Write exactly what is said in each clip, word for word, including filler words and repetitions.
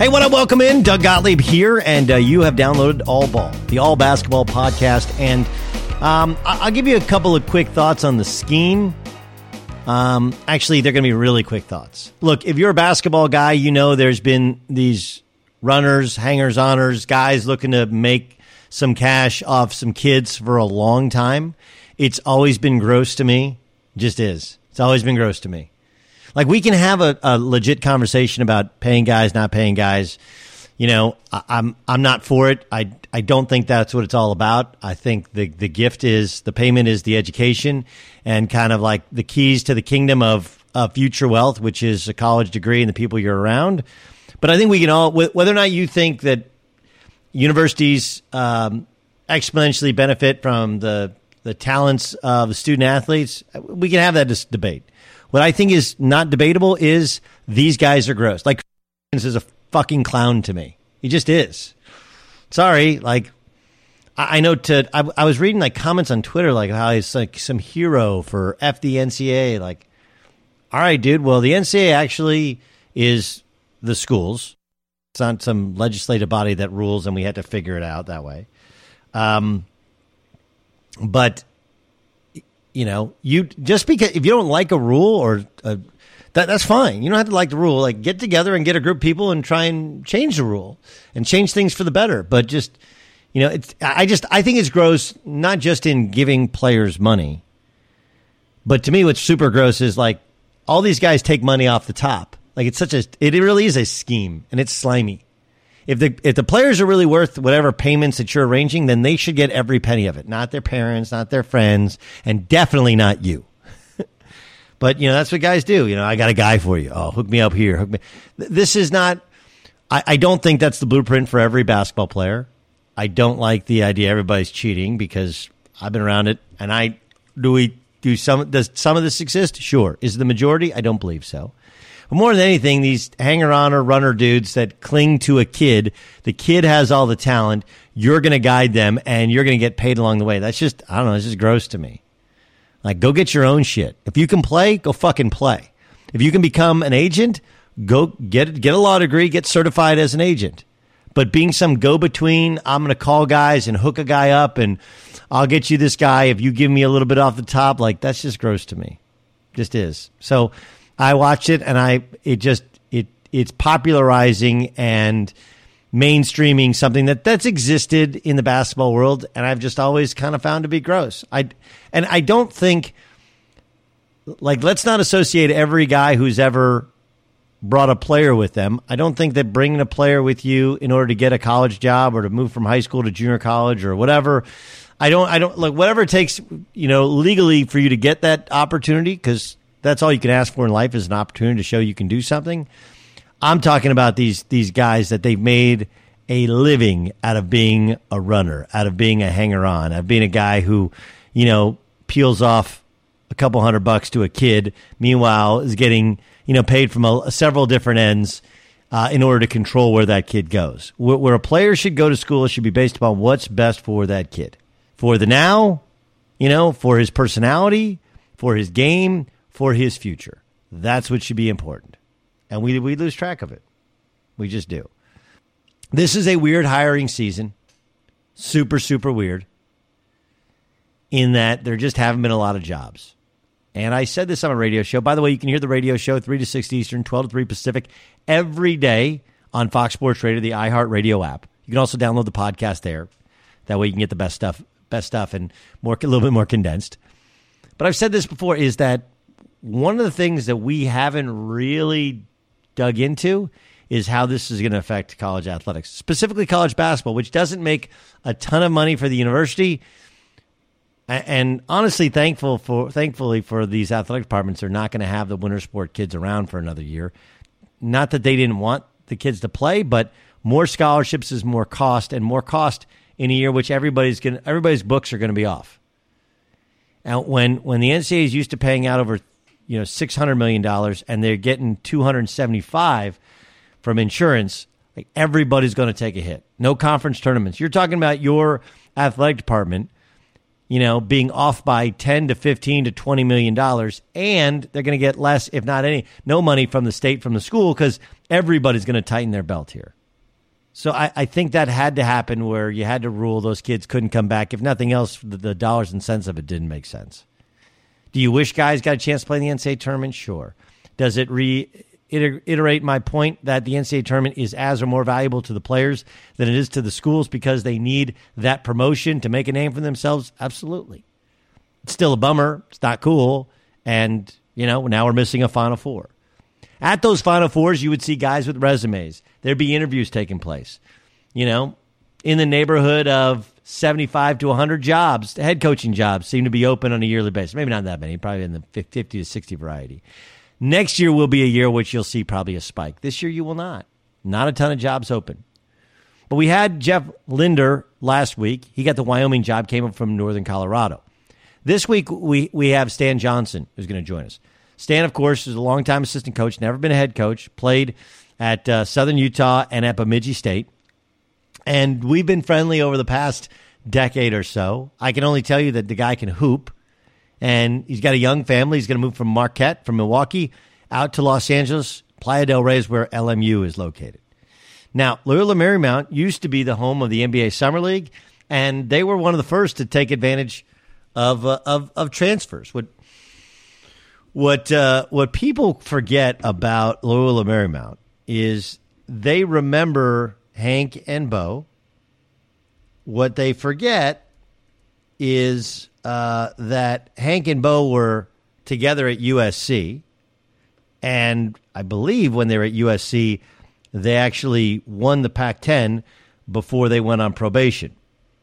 Hey, what up? Welcome in. Doug Gottlieb here, and uh, you have downloaded All Ball, the All Basketball podcast. And um, I- I'll give you a couple of quick thoughts on the scheme. Um, actually, they're going to be really quick thoughts. Look, if you're a basketball guy, you know there's been these runners, hangers-oners, guys looking to make some cash off some kids for a long time. It's always been gross to me. It just is. It's always been gross to me. Like, we can have a, a legit conversation about paying guys, not paying guys. You know, I, I'm I'm not for it. I, I don't think that's what it's all about. I think the, the gift is, the payment is the education and kind of like the keys to the kingdom of, of future wealth, which is a college degree and the people you're around. But I think we can all, whether or not you think that universities um, exponentially benefit from the, the talents of the student athletes, we can have that dis- debate. What I think is not debatable is these guys are gross. Like, this is a fucking clown to me. He just is. Sorry. Like, I, I know to, I, I was reading like comments on Twitter, like how he's like some hero for F the N C A A. Like, all right, dude. Well, the N C A A actually is the schools. It's not some legislative body that rules and we had to figure it out that way. Um, but You know, you just because if you don't like a rule or a, that that's fine. You don't have to like the rule. Like, get together and get a group of people and try and change the rule and change things for the better. But just, you know, it's I just I think it's gross, not just in giving players money, but to me, what's super gross is like all these guys take money off the top. Like, it's such a it really is a scheme and it's slimy. If the if the players are really worth whatever payments that you're arranging, then they should get every penny of it. Not their parents, not their friends, and definitely not you. But, you know, that's what guys do. You know, I got a guy for you. Oh, hook me up here. Hook me. This is not I, – I don't think that's the blueprint for every basketball player. I don't like the idea everybody's cheating because I've been around it. And I – do we – do some – does some of this exist? Sure. Is it the majority? I don't believe so. But more than anything, these hanger-on or runner dudes that cling to a kid, the kid has all the talent, you're going to guide them, and you're going to get paid along the way. That's just, I don't know, it's just gross to me. Like, go get your own shit. If you can play, go fucking play. If you can become an agent, go get get a law degree, get certified as an agent. But being some go-between, I'm going to call guys and hook a guy up, and I'll get you this guy if you give me a little bit off the top, like, that's just gross to me. Just is. So I watched it, and I it just it it's popularizing and mainstreaming something that that's existed in the basketball world, and I've just always kind of found to be gross. I and I don't think like let's not associate every guy who's ever brought a player with them. I don't think that bringing a player with you in order to get a college job or to move from high school to junior college or whatever. I don't I don't like whatever it takes, you know, legally for you to get that opportunity, because that's all you can ask for in life is an opportunity to show you can do something. I'm talking about these these guys that they've made a living out of being a runner, out of being a hanger-on, out of being a guy who, you know, peels off a couple hundred bucks to a kid, meanwhile is getting, you know, paid from a, several different ends uh, in order to control where that kid goes. Where, where a player should go to school should be based upon what's best for that kid. For the now, you know, for his personality, for his game, for his future. That's what should be important. And we we lose track of it. We just do. This is a weird hiring season. Super, super weird. In that there just haven't been a lot of jobs. And I said this on a radio show. By the way, you can hear the radio show three to six Eastern, twelve to three Pacific every day on Fox Sports Radio, the iHeartRadio app. You can also download the podcast there. That way you can get the best stuff, best stuff and more a little bit more condensed. But I've said this before, is that one of the things that we haven't really dug into is how this is going to affect college athletics, specifically college basketball, which doesn't make a ton of money for the university. And honestly, thankful for thankfully for these athletic departments, they're not going to have the winter sport kids around for another year. Not that they didn't want the kids to play, but more scholarships is more cost, and more cost in a year which everybody's going everybody's books are going to be off. And when when the N C A A is used to paying out over, you know, six hundred million dollars and they're getting two hundred seventy-five from insurance, like, everybody's going to take a hit. No conference tournaments. You're talking about your athletic department you know, being off by ten to fifteen to twenty million dollars, and they're going to get less, if not any, no money from the state, from the school, because everybody's going to tighten their belt here. So I, I think that had to happen, where you had to rule those kids couldn't come back. If nothing else, the, the dollars and cents of it didn't make sense. Do you wish guys got a chance to play in the N C double A tournament? Sure. Does it reiterate my point that the N C double A tournament is as or more valuable to the players than it is to the schools because they need that promotion to make a name for themselves? Absolutely. It's still a bummer. It's not cool. And, you know, now we're missing a Final Four. At those Final Fours, you would see guys with resumes. There'd be interviews taking place. You know, in the neighborhood of seventy-five to one hundred jobs, head coaching jobs, seem to be open on a yearly basis. Maybe not that many, probably in the fifty to sixty variety. Next year will be a year which you'll see probably a spike. This year you will not. Not a ton of jobs open. But we had Jeff Linder last week. He got the Wyoming job, came up from Northern Colorado. This week we, we have Stan Johnson, who's going to join us. Stan, of course, is a longtime assistant coach, never been a head coach, played at uh, Southern Utah and at Bemidji State. And we've been friendly over the past decade or so. I can only tell you that the guy can hoop. And he's got a young family. He's going to move from Marquette, from Milwaukee, out to Los Angeles. Playa del Rey is where L M U is located. Now, Loyola Marymount used to be the home of the N B A Summer League, and they were one of the first to take advantage of uh, of, of transfers. What what uh, what people forget about Loyola Marymount is they remember Hank and Bo. What they forget is uh, that Hank and Bo were together at U S C, and I believe when they were at U S C, they actually won the Pac ten before they went on probation.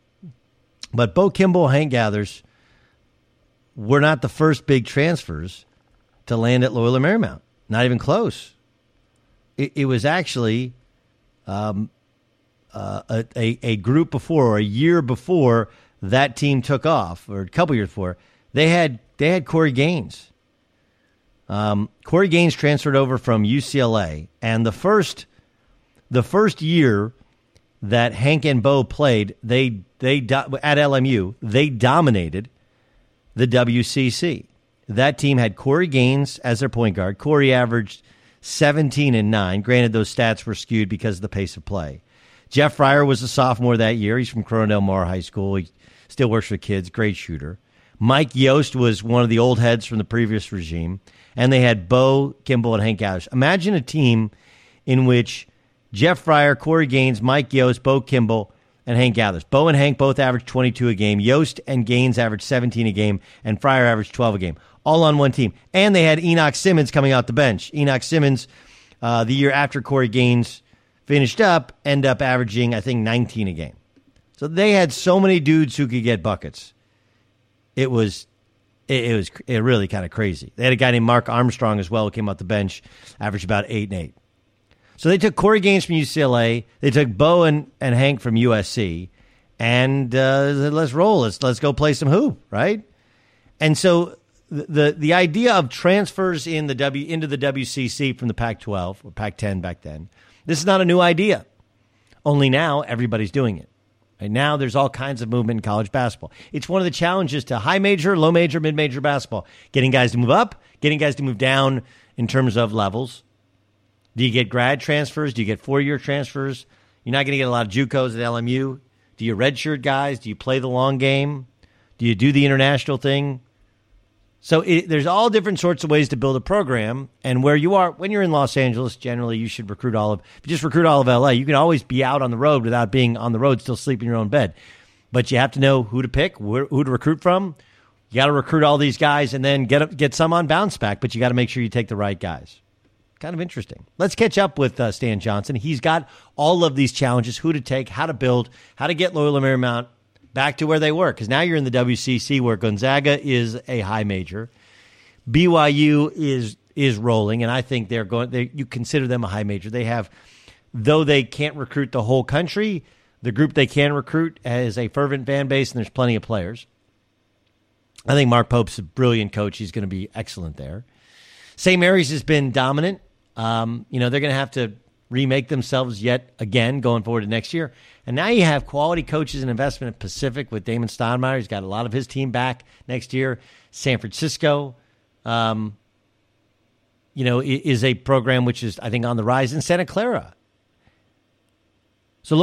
But Bo Kimble, Hank Gathers were not the first big transfers to land at Loyola Marymount. Not even close. It, it was actually um, uh, a, a, a group before, or a year before that team took off, or a couple years before. They had they had Corey Gaines. Um, Corey Gaines transferred over from U C L A, and the first the first year that Hank and Bo played, they they at L M U, they dominated the W C C. That team had Corey Gaines as their point guard. Corey averaged seventeen and nine. Granted, those stats were skewed because of the pace of play. Jeff Fryer was a sophomore that year. He's from Corona Del Mar High School. He still works for kids. Great shooter. Mike Yost was one of the old heads from the previous regime. And they had Bo Kimble and Hank Gathers. Imagine a team in which Jeff Fryer, Corey Gaines, Mike Yost, Bo Kimble, and Hank Gathers. Bo and Hank both averaged twenty-two a game. Yost and Gaines averaged seventeen a game. And Fryer averaged twelve a game. All on one team. And they had Enoch Simmons coming out the bench. Enoch Simmons, uh, the year after Corey Gaines finished up, ended up averaging, I think, nineteen a game. So they had so many dudes who could get buckets. It was it, it was it really kind of crazy. They had a guy named Mark Armstrong as well who came off the bench, averaged about eight and eight. So they took Corey Gaines from U C L A. They took Bo and, and Hank from U S C. And uh, let's roll. Let's, let's go play some hoop, right? And so the the idea of transfers in the W into the W C C from the Pac twelve or Pac ten back then, this is not a new idea. Only now everybody's doing it. And now there's all kinds of movement in college basketball. It's one of the challenges to high major, low major, mid major basketball. Getting guys to move up, getting guys to move down in terms of levels. Do you get grad transfers? Do you get four-year transfers? You're not going to get a lot of JUCOs at L M U. Do you redshirt guys? Do you play the long game? Do you do the international thing? So it, there's all different sorts of ways to build a program. And where you are, when you're in Los Angeles, generally you should recruit all of, if you just recruit all of L A, you can always be out on the road without being on the road, still sleep in your own bed. But you have to know who to pick, who, who to recruit from. You got to recruit all these guys and then get get some on bounce back, but you got to make sure you take the right guys. Kind of interesting. Let's catch up with uh, Stan Johnson. He's got all of these challenges, who to take, how to build, how to get Loyola Marymount back to where they were. Because now you're in the W C C where Gonzaga is a high major. B Y U is is rolling, and I think they're going. They, you consider them a high major. They have, though they can't recruit the whole country, the group they can recruit has a fervent fan base, and there's plenty of players. I think Mark Pope's a brilliant coach. He's going to be excellent there. Saint Mary's has been dominant. Um, you know, they're going to have to remake themselves yet again going forward to next year. And now you have quality coaches and investment at Pacific with Damon Stoudemire. He's got a lot of his team back next year. San Francisco, um, you know, is a program which is, I think, on the rise in Santa Clara. So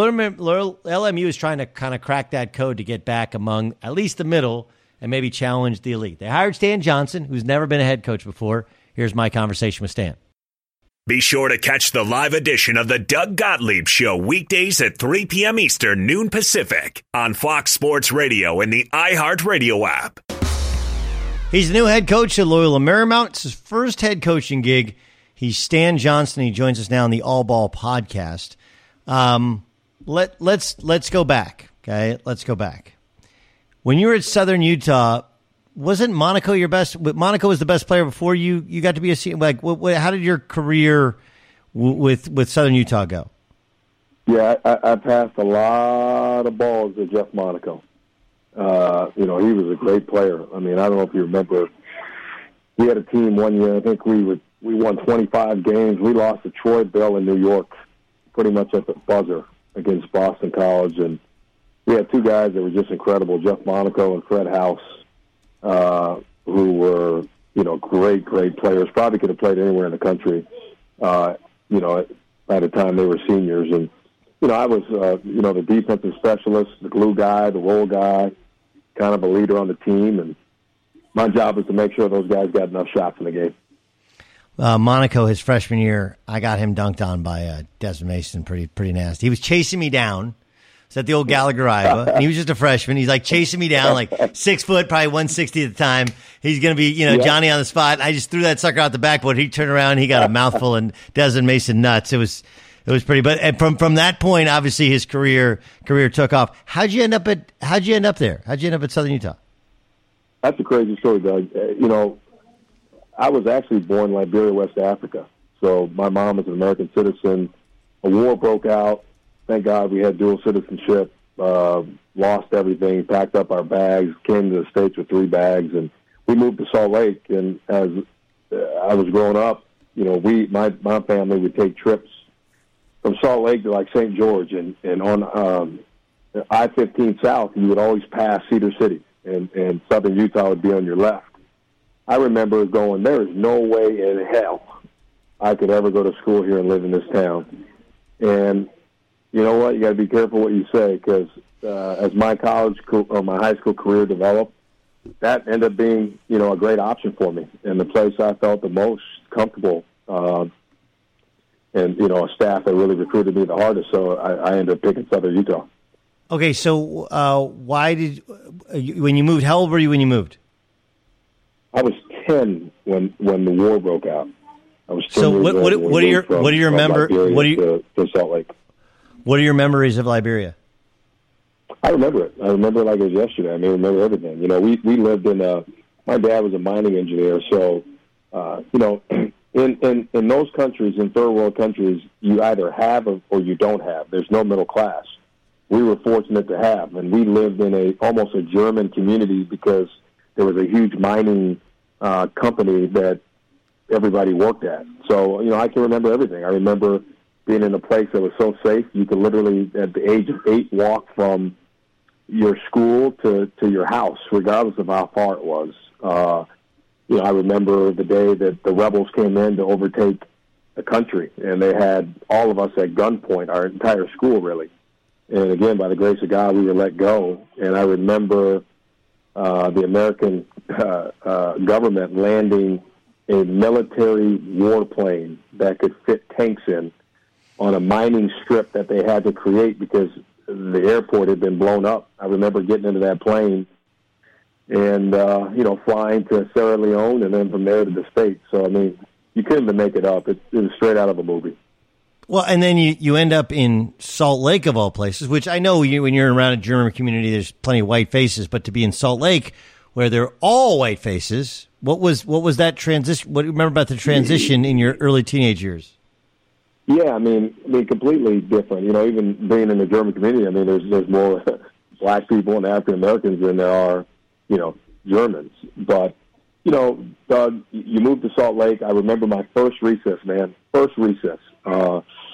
L M U is trying to kind of crack that code to get back among at least the middle and maybe challenge the elite. They hired Stan Johnson, who's never been a head coach before. Here's my conversation with Stan. Be sure to catch the live edition of the Doug Gottlieb Show weekdays at three p.m. Eastern, noon Pacific on Fox Sports Radio and the iHeartRadio app. He's the new head coach at Loyola Marymount. It's his first head coaching gig. He's Stan Johnson. He joins us now on the All Ball podcast. Um, let, let's let's go back, okay? Let's go back. When you were at Southern Utah, wasn't Monaco your best? Monaco was the best player before you, you got to be a senior. Like, what, what, how did your career w- with with Southern Utah go? Yeah, I, I passed a lot of balls to Jeff Monaco. Uh, you know, he was a great player. I mean, I don't know if you remember. We had a team one year. I think we would, we won twenty-five games. We lost to Troy Bell in New York, pretty much at the buzzer against Boston College, and we had two guys that were just incredible: Jeff Monaco and Fred House. Uh, who were, you know, great, great players. Probably could have played anywhere in the country, uh, you know, by the time they were seniors. And, you know, I was, uh, you know, the defensive specialist, the glue guy, the roll guy, kind of a leader on the team. And my job was to make sure those guys got enough shots in the game. Uh, Monaco, his freshman year, I got him dunked on by uh, Desmond Mason, pretty pretty nasty. He was chasing me down. It's at the old Gallagher, Iowa. And he was just a freshman. He's like chasing me down, like six foot, probably one sixty at the time. He's going to be, you know, yeah. Johnny on the spot. I just threw that sucker out the backboard. He turned around, he got a mouthful and Desmond Mason nuts. It was, it was pretty. But and from from that point, obviously his career career took off. How'd you end up at? How'd you end up there? How'd you end up at Southern Utah? That's a crazy story, Doug. Uh, you know, I was actually born in Liberia, West Africa. So my mom was an American citizen. A war broke out. Thank God we had dual citizenship, uh, lost everything, packed up our bags, came to the States with three bags, and we moved to Salt Lake. And as uh, I was growing up, you know, we my, my family would take trips from Salt Lake to like Saint George, and, and on um, I fifteen South, you would always pass Cedar City, and, and Southern Utah would be on your left. I remember going, there is no way in hell I could ever go to school here and live in this town. And you know what? You got to be careful what you say, because uh, as my college co- or my high school career developed, that ended up being, you know, a great option for me, and the place I felt the most comfortable, uh, and you know, a staff that really recruited me the hardest. So I, I ended up picking Southern Utah. Okay, so uh, why did uh, you, when you moved? How old were you when you moved? I was ten when when the war broke out. I was ten so years what? old What, what are your from, what do you remember? What do you to, to Salt Lake? What are your memories of Liberia? I remember it. I remember it like it was yesterday. I mean, I remember everything. You know, we, we lived in a, my dad was a mining engineer, so, uh, you know, in, in, in those countries, in third world countries, you either have or you don't have. There's no middle class. We were fortunate to have, and we lived in a almost a German community because there was a huge mining uh, company that everybody worked at. So, you know, I can remember everything. I remember being in a place that was so safe, you could literally, at the age of eight, walk from your school to, to your house, regardless of how far it was. Uh, you know, I remember the day that the rebels came in to overtake the country, and they had all of us at gunpoint, our entire school, really. And again, by the grace of God, we were let go. And I remember uh, the American uh, uh, government landing a military warplane that could fit tanks in on a mining strip that they had to create because the airport had been blown up. I remember getting into that plane and, uh, you know, flying to Sierra Leone and then from there to the States. So, I mean, you couldn't even make it up. It, it was straight out of a movie. Well, and then you, you end up in Salt Lake, of all places, which I know you, when you're around a German community, there's plenty of white faces, but to be in Salt Lake, where they're all white faces, what was what was that transition? What do you remember about the transition in your early teenage years? Yeah, I mean, I mean, completely different. You know, even being in the German community, I mean, there's there's more black people and African Americans than there are, you know, Germans. But, you know, Doug, you moved to Salt Lake. I remember my first recess, man, first recess. Uh,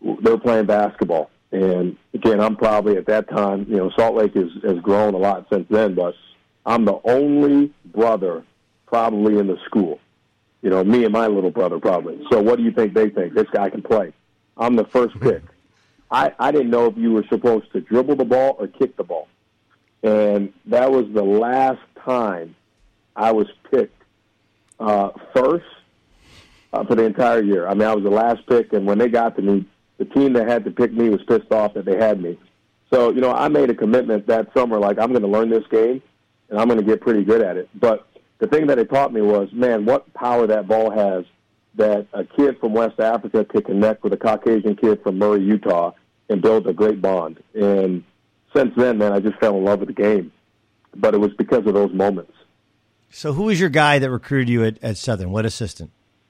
they were playing basketball. And, again, I'm probably at that time, you know, Salt Lake has, has grown a lot since then, but I'm the only brother probably in the school. You know, me and my little brother probably. So what do you think they think? This guy can play. I'm the first pick. I, I didn't know if you were supposed to dribble the ball or kick the ball. And that was the last time I was picked uh, first uh, for the entire year. I mean, I was the last pick, and when they got to me, the team that had to pick me was pissed off that they had me. So, you know, I made a commitment that summer, like, I'm going to learn this game, and I'm going to get pretty good at it. But the thing that it taught me was, man, what power that ball has, that a kid from West Africa could connect with a Caucasian kid from Murray, Utah, and build a great bond. And since then, man, I just fell in love with the game. But it was because of those moments. So who was your guy that recruited you at, at Southern? What assistant?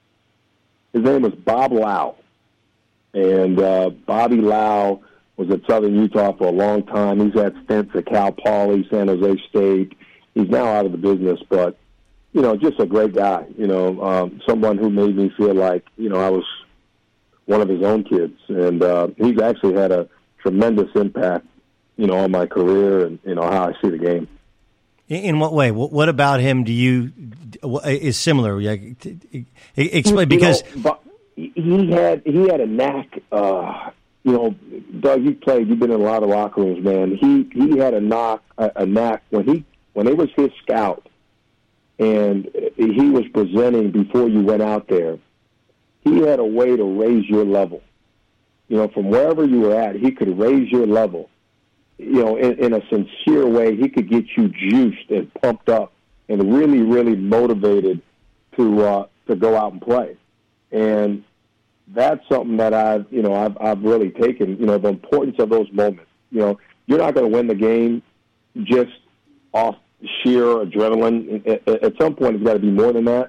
His name was Bob Lau. And uh, Bobby Lau was at Southern Utah for a long time. He's had stints at Cal Poly, San Jose State. He's now out of the business, but, you know, just a great guy. You know, um, someone who made me feel like, you know, I was one of his own kids. And uh, he's actually had a tremendous impact, you know, on my career and, you know, how I see the game. In what way? What about him do you is similar? Explain, because you know, he had he had a knack. Uh, you know, Doug, you played. You've been in a lot of locker rooms, man. He he had a knock, a, a knack when he when it was his scout, and he was presenting before you went out there. He had a way to raise your level. You know, from wherever you were at, he could raise your level. You know, in, in a sincere way, he could get you juiced and pumped up and really, really motivated to uh, to go out and play. And that's something that I've, you know, I've, I've really taken, you know, the importance of those moments. You know, you're not going to win the game just off sheer adrenaline. At, at some point, it's got to be more than that.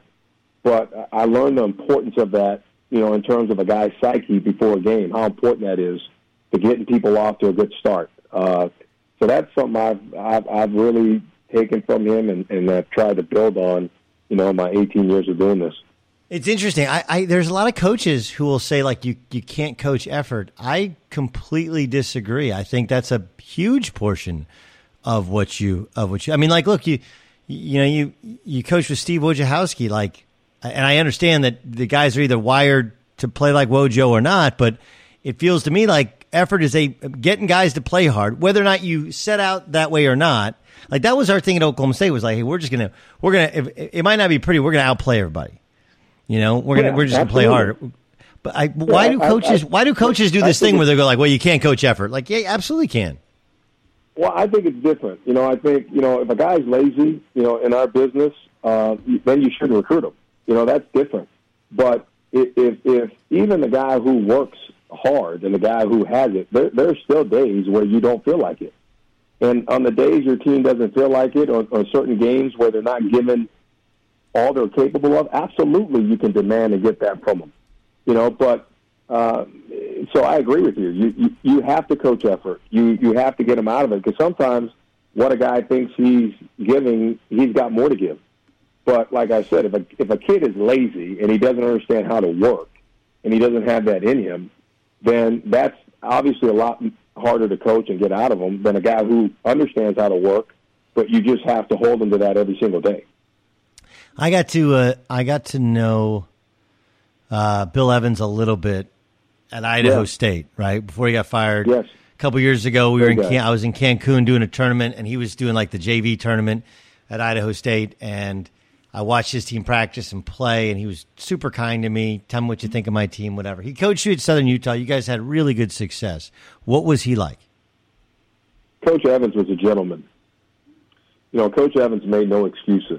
But I learned the importance of that, you know, in terms of a guy's psyche before a game, how important that is to getting people off to a good start. Uh, so that's something I've, I've, I've really taken from him and, and I've tried to build on, you know, my eighteen years of doing this. It's interesting. I, I there's a lot of coaches who will say, like, you, you can't coach effort. I completely disagree. I think that's a huge portion of what you of what you. I mean, like, look, you you know you you coach with Steve Wojciechowski, like, and I understand that the guys are either wired to play like Wojo or not, but it feels to me like effort is a getting guys to play hard, whether or not you set out that way or not. Like, that was our thing at Oklahoma State, was like, hey, we're just gonna we're gonna if, it might not be pretty, we're gonna outplay everybody. You know, we're gonna yeah, we're just absolutely. gonna play harder. But I, why do coaches I, I, why do coaches do this thing where they go like, well, you can't coach effort? Like, yeah, absolutely can. Well, I think it's different. You know, I think, you know, if a guy's lazy, you know, in our business, uh, then you shouldn't recruit him. You know, that's different. But if, if, if even the guy who works hard and the guy who has it, there, there's still days where you don't feel like it. And on the days your team doesn't feel like it, or, or certain games where they're not given all they're capable of, absolutely you can demand and get that from them. You know, but uh, so I agree with you. You, you. you have to coach effort. You you have to get them out of it, because sometimes what a guy thinks he's giving, he's got more to give. But like I said, if a, if a kid is lazy and he doesn't understand how to work and he doesn't have that in him, then that's obviously a lot harder to coach and get out of him than a guy who understands how to work, but you just have to hold him to that every single day. I got to uh, I got to know uh, Bill Evans a little bit at Idaho yeah. State, right before he got fired. Yes. A couple years ago, we were in okay. Can- I was in Cancun doing a tournament, and he was doing like the J V tournament at Idaho State, and I watched his team practice and play, and he was super kind to me. Tell me what you think of my team, whatever. He coached you at Southern Utah. You guys had really good success. What was he like? Coach Evans was a gentleman. You know, Coach Evans made no excuses.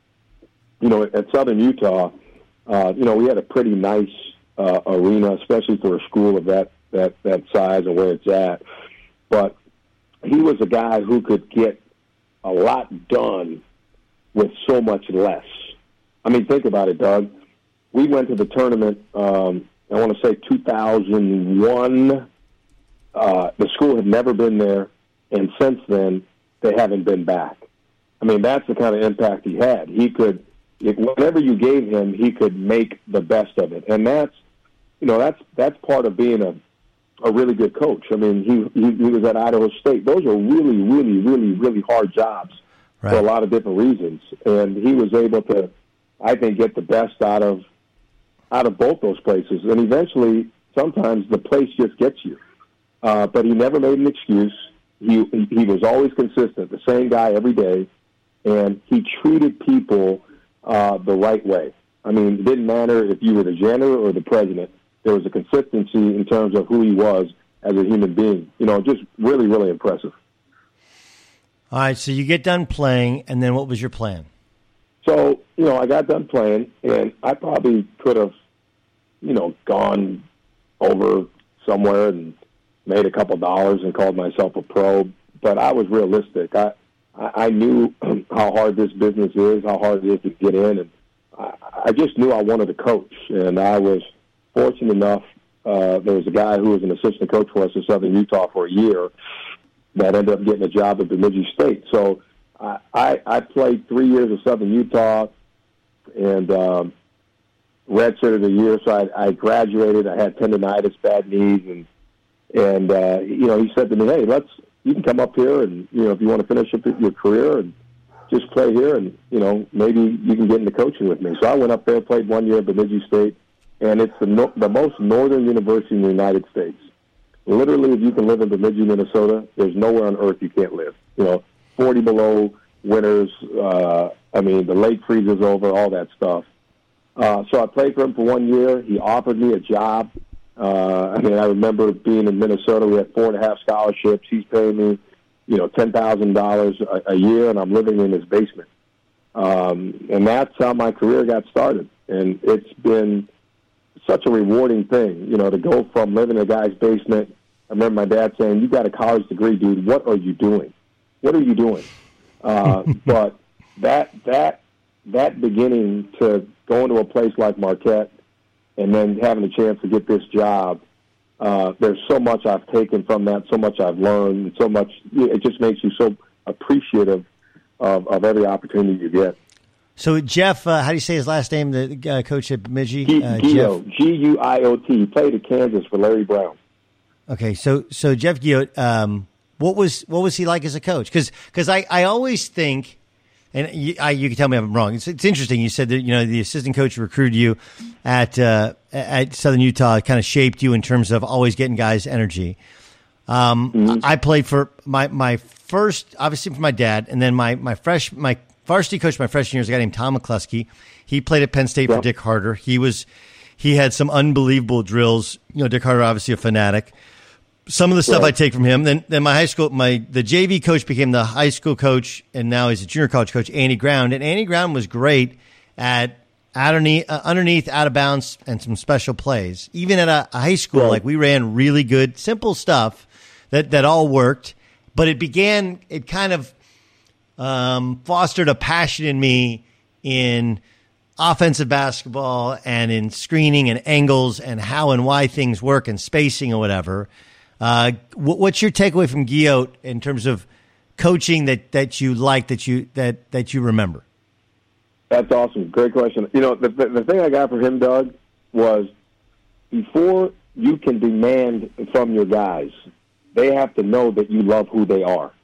You know, at Southern Utah, uh, you know, we had a pretty nice uh, arena, especially for a school of that, that, that size and where it's at. But he was a guy who could get a lot done with so much less. I mean, think about it, Doug. We went to the tournament, um, I want to say two thousand one. Uh, the school had never been there, and since then, they haven't been back. I mean, that's the kind of impact he had. He could, if whatever you gave him, he could make the best of it. And that's, you know, that's that's part of being a, a really good coach. I mean, he, he he was at Idaho State. Those are really, really, really, really hard jobs right. for a lot of different reasons. And he was able to, I think, get the best out of out of both those places. And eventually, sometimes the place just gets you. Uh, but he never made an excuse. He, he he was always consistent, the same guy every day, and he treated people uh, the right way. I mean, it didn't matter if you were the janitor or the president. There was a consistency in terms of who he was as a human being. You know, just really, really impressive. All right, so you get done playing, and then what was your plan? So, you know, I got done playing, and I probably could have, you know, gone over somewhere and made a couple dollars and called myself a pro. But I was realistic. I, I knew how hard this business is, how hard it is to get in, and I, I just knew I wanted to coach, and I was fortunate enough, uh, there was a guy who was an assistant coach for us in Southern Utah for a year that ended up getting a job at Bemidji State. So I, I, I played three years of Southern Utah and um, redshirted a year. So I, I graduated. I had tendonitis, bad knees, and and uh, you know, he said to me, "Hey, let's you can come up here, and you know, if you want to finish up your career and just play here, and you know, maybe you can get into coaching with me." So I went up there, played one year at Bemidji State. And it's the, no, the most northern university in the United States. Literally, if you can live in Bemidji, Minnesota, there's nowhere on earth you can't live. You know, forty below winters, uh, I mean, the lake freezes over, all that stuff. Uh, so I played for him for one year. He offered me a job. Uh, I mean, I remember being in Minnesota. We had four and a half scholarships. He's paying me, you know, ten thousand dollars a year, and I'm living in his basement. Um, and that's how my career got started. And it's been such a rewarding thing, you know, to go from living in a guy's basement. I remember my dad saying, "You got a college degree, dude. What are you doing? What are you doing?" Uh, but that that that beginning to go into a place like Marquette and then having a chance to get this job, uh, there's so much I've taken from that, so much I've learned, and so much. It just makes you so appreciative of, of every opportunity you get. So Jeff, uh, how do you say his last name? The uh, coach at Bemidji, G- uh, Gio, G U I O T. He played at Kansas for Larry Brown. Okay, so so Jeff Guyot, um, what was what was he like as a coach? Because because I, I always think, and you, I, you can tell me if I'm wrong. It's, it's interesting. You said that you know the assistant coach who recruited you at uh, at Southern Utah kind of shaped you in terms of always getting guys' energy. Um, mm-hmm. I played for my my first, obviously for my dad, and then my my fresh my. varsity coach my freshman year was a guy named Tom McCluskey. He played at Penn State yeah. for Dick Harder. He was, he had some unbelievable drills. You know, Dick Harder, obviously a fanatic. Some of the stuff yeah. I take from him. Then, then my high school, my the J V coach became the high school coach, and now he's a junior college coach, Andy Ground. And Andy Ground was great at underneath, uh, underneath, out of bounds, and some special plays. Even at a, a high school, yeah. like we ran really good, simple stuff that that all worked. But it began, it kind of. Um, fostered a passion in me in offensive basketball and in screening and angles and how and why things work and spacing or whatever. Uh, what's your takeaway from Guyot in terms of coaching that, that you like, that you that, that you remember? That's awesome. Great question. You know, the, the, the thing I got from him, Doug, was before you can demand from your guys, they have to know that you love who they are.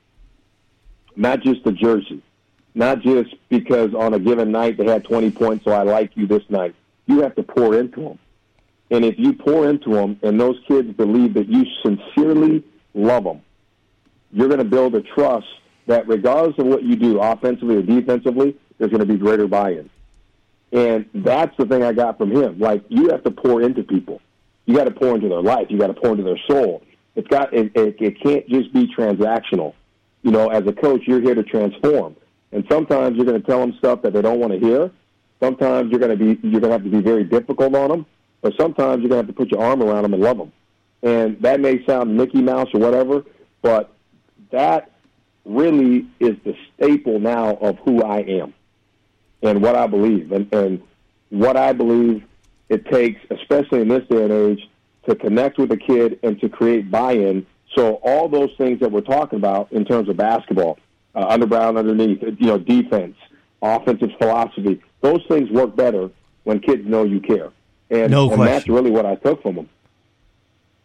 Not just the jersey, not just because on a given night they had twenty points, so I like you this night. You have to pour into them. And if you pour into them and those kids believe that you sincerely love them, you're going to build a trust that regardless of what you do, offensively or defensively, there's going to be greater buy-in. And that's the thing I got from him. Like, you have to pour into people. You got to pour into their life. You got to pour into their soul. It's got it, it, it can't just be transactional. You know, as a coach, you're here to transform. And sometimes you're going to tell them stuff that they don't want to hear. Sometimes you're going to be you're going to have to be very difficult on them. But sometimes you're going to have to put your arm around them and love them. And that may sound Mickey Mouse or whatever, but that really is the staple now of who I am and what I believe. And, and what I believe it takes, especially in this day and age, to connect with a kid and to create buy-in. So all those things that we're talking about in terms of basketball, uh, underground, underneath, you know, defense, offensive philosophy, those things work better when kids know you care. And, no and that's really what I took from them.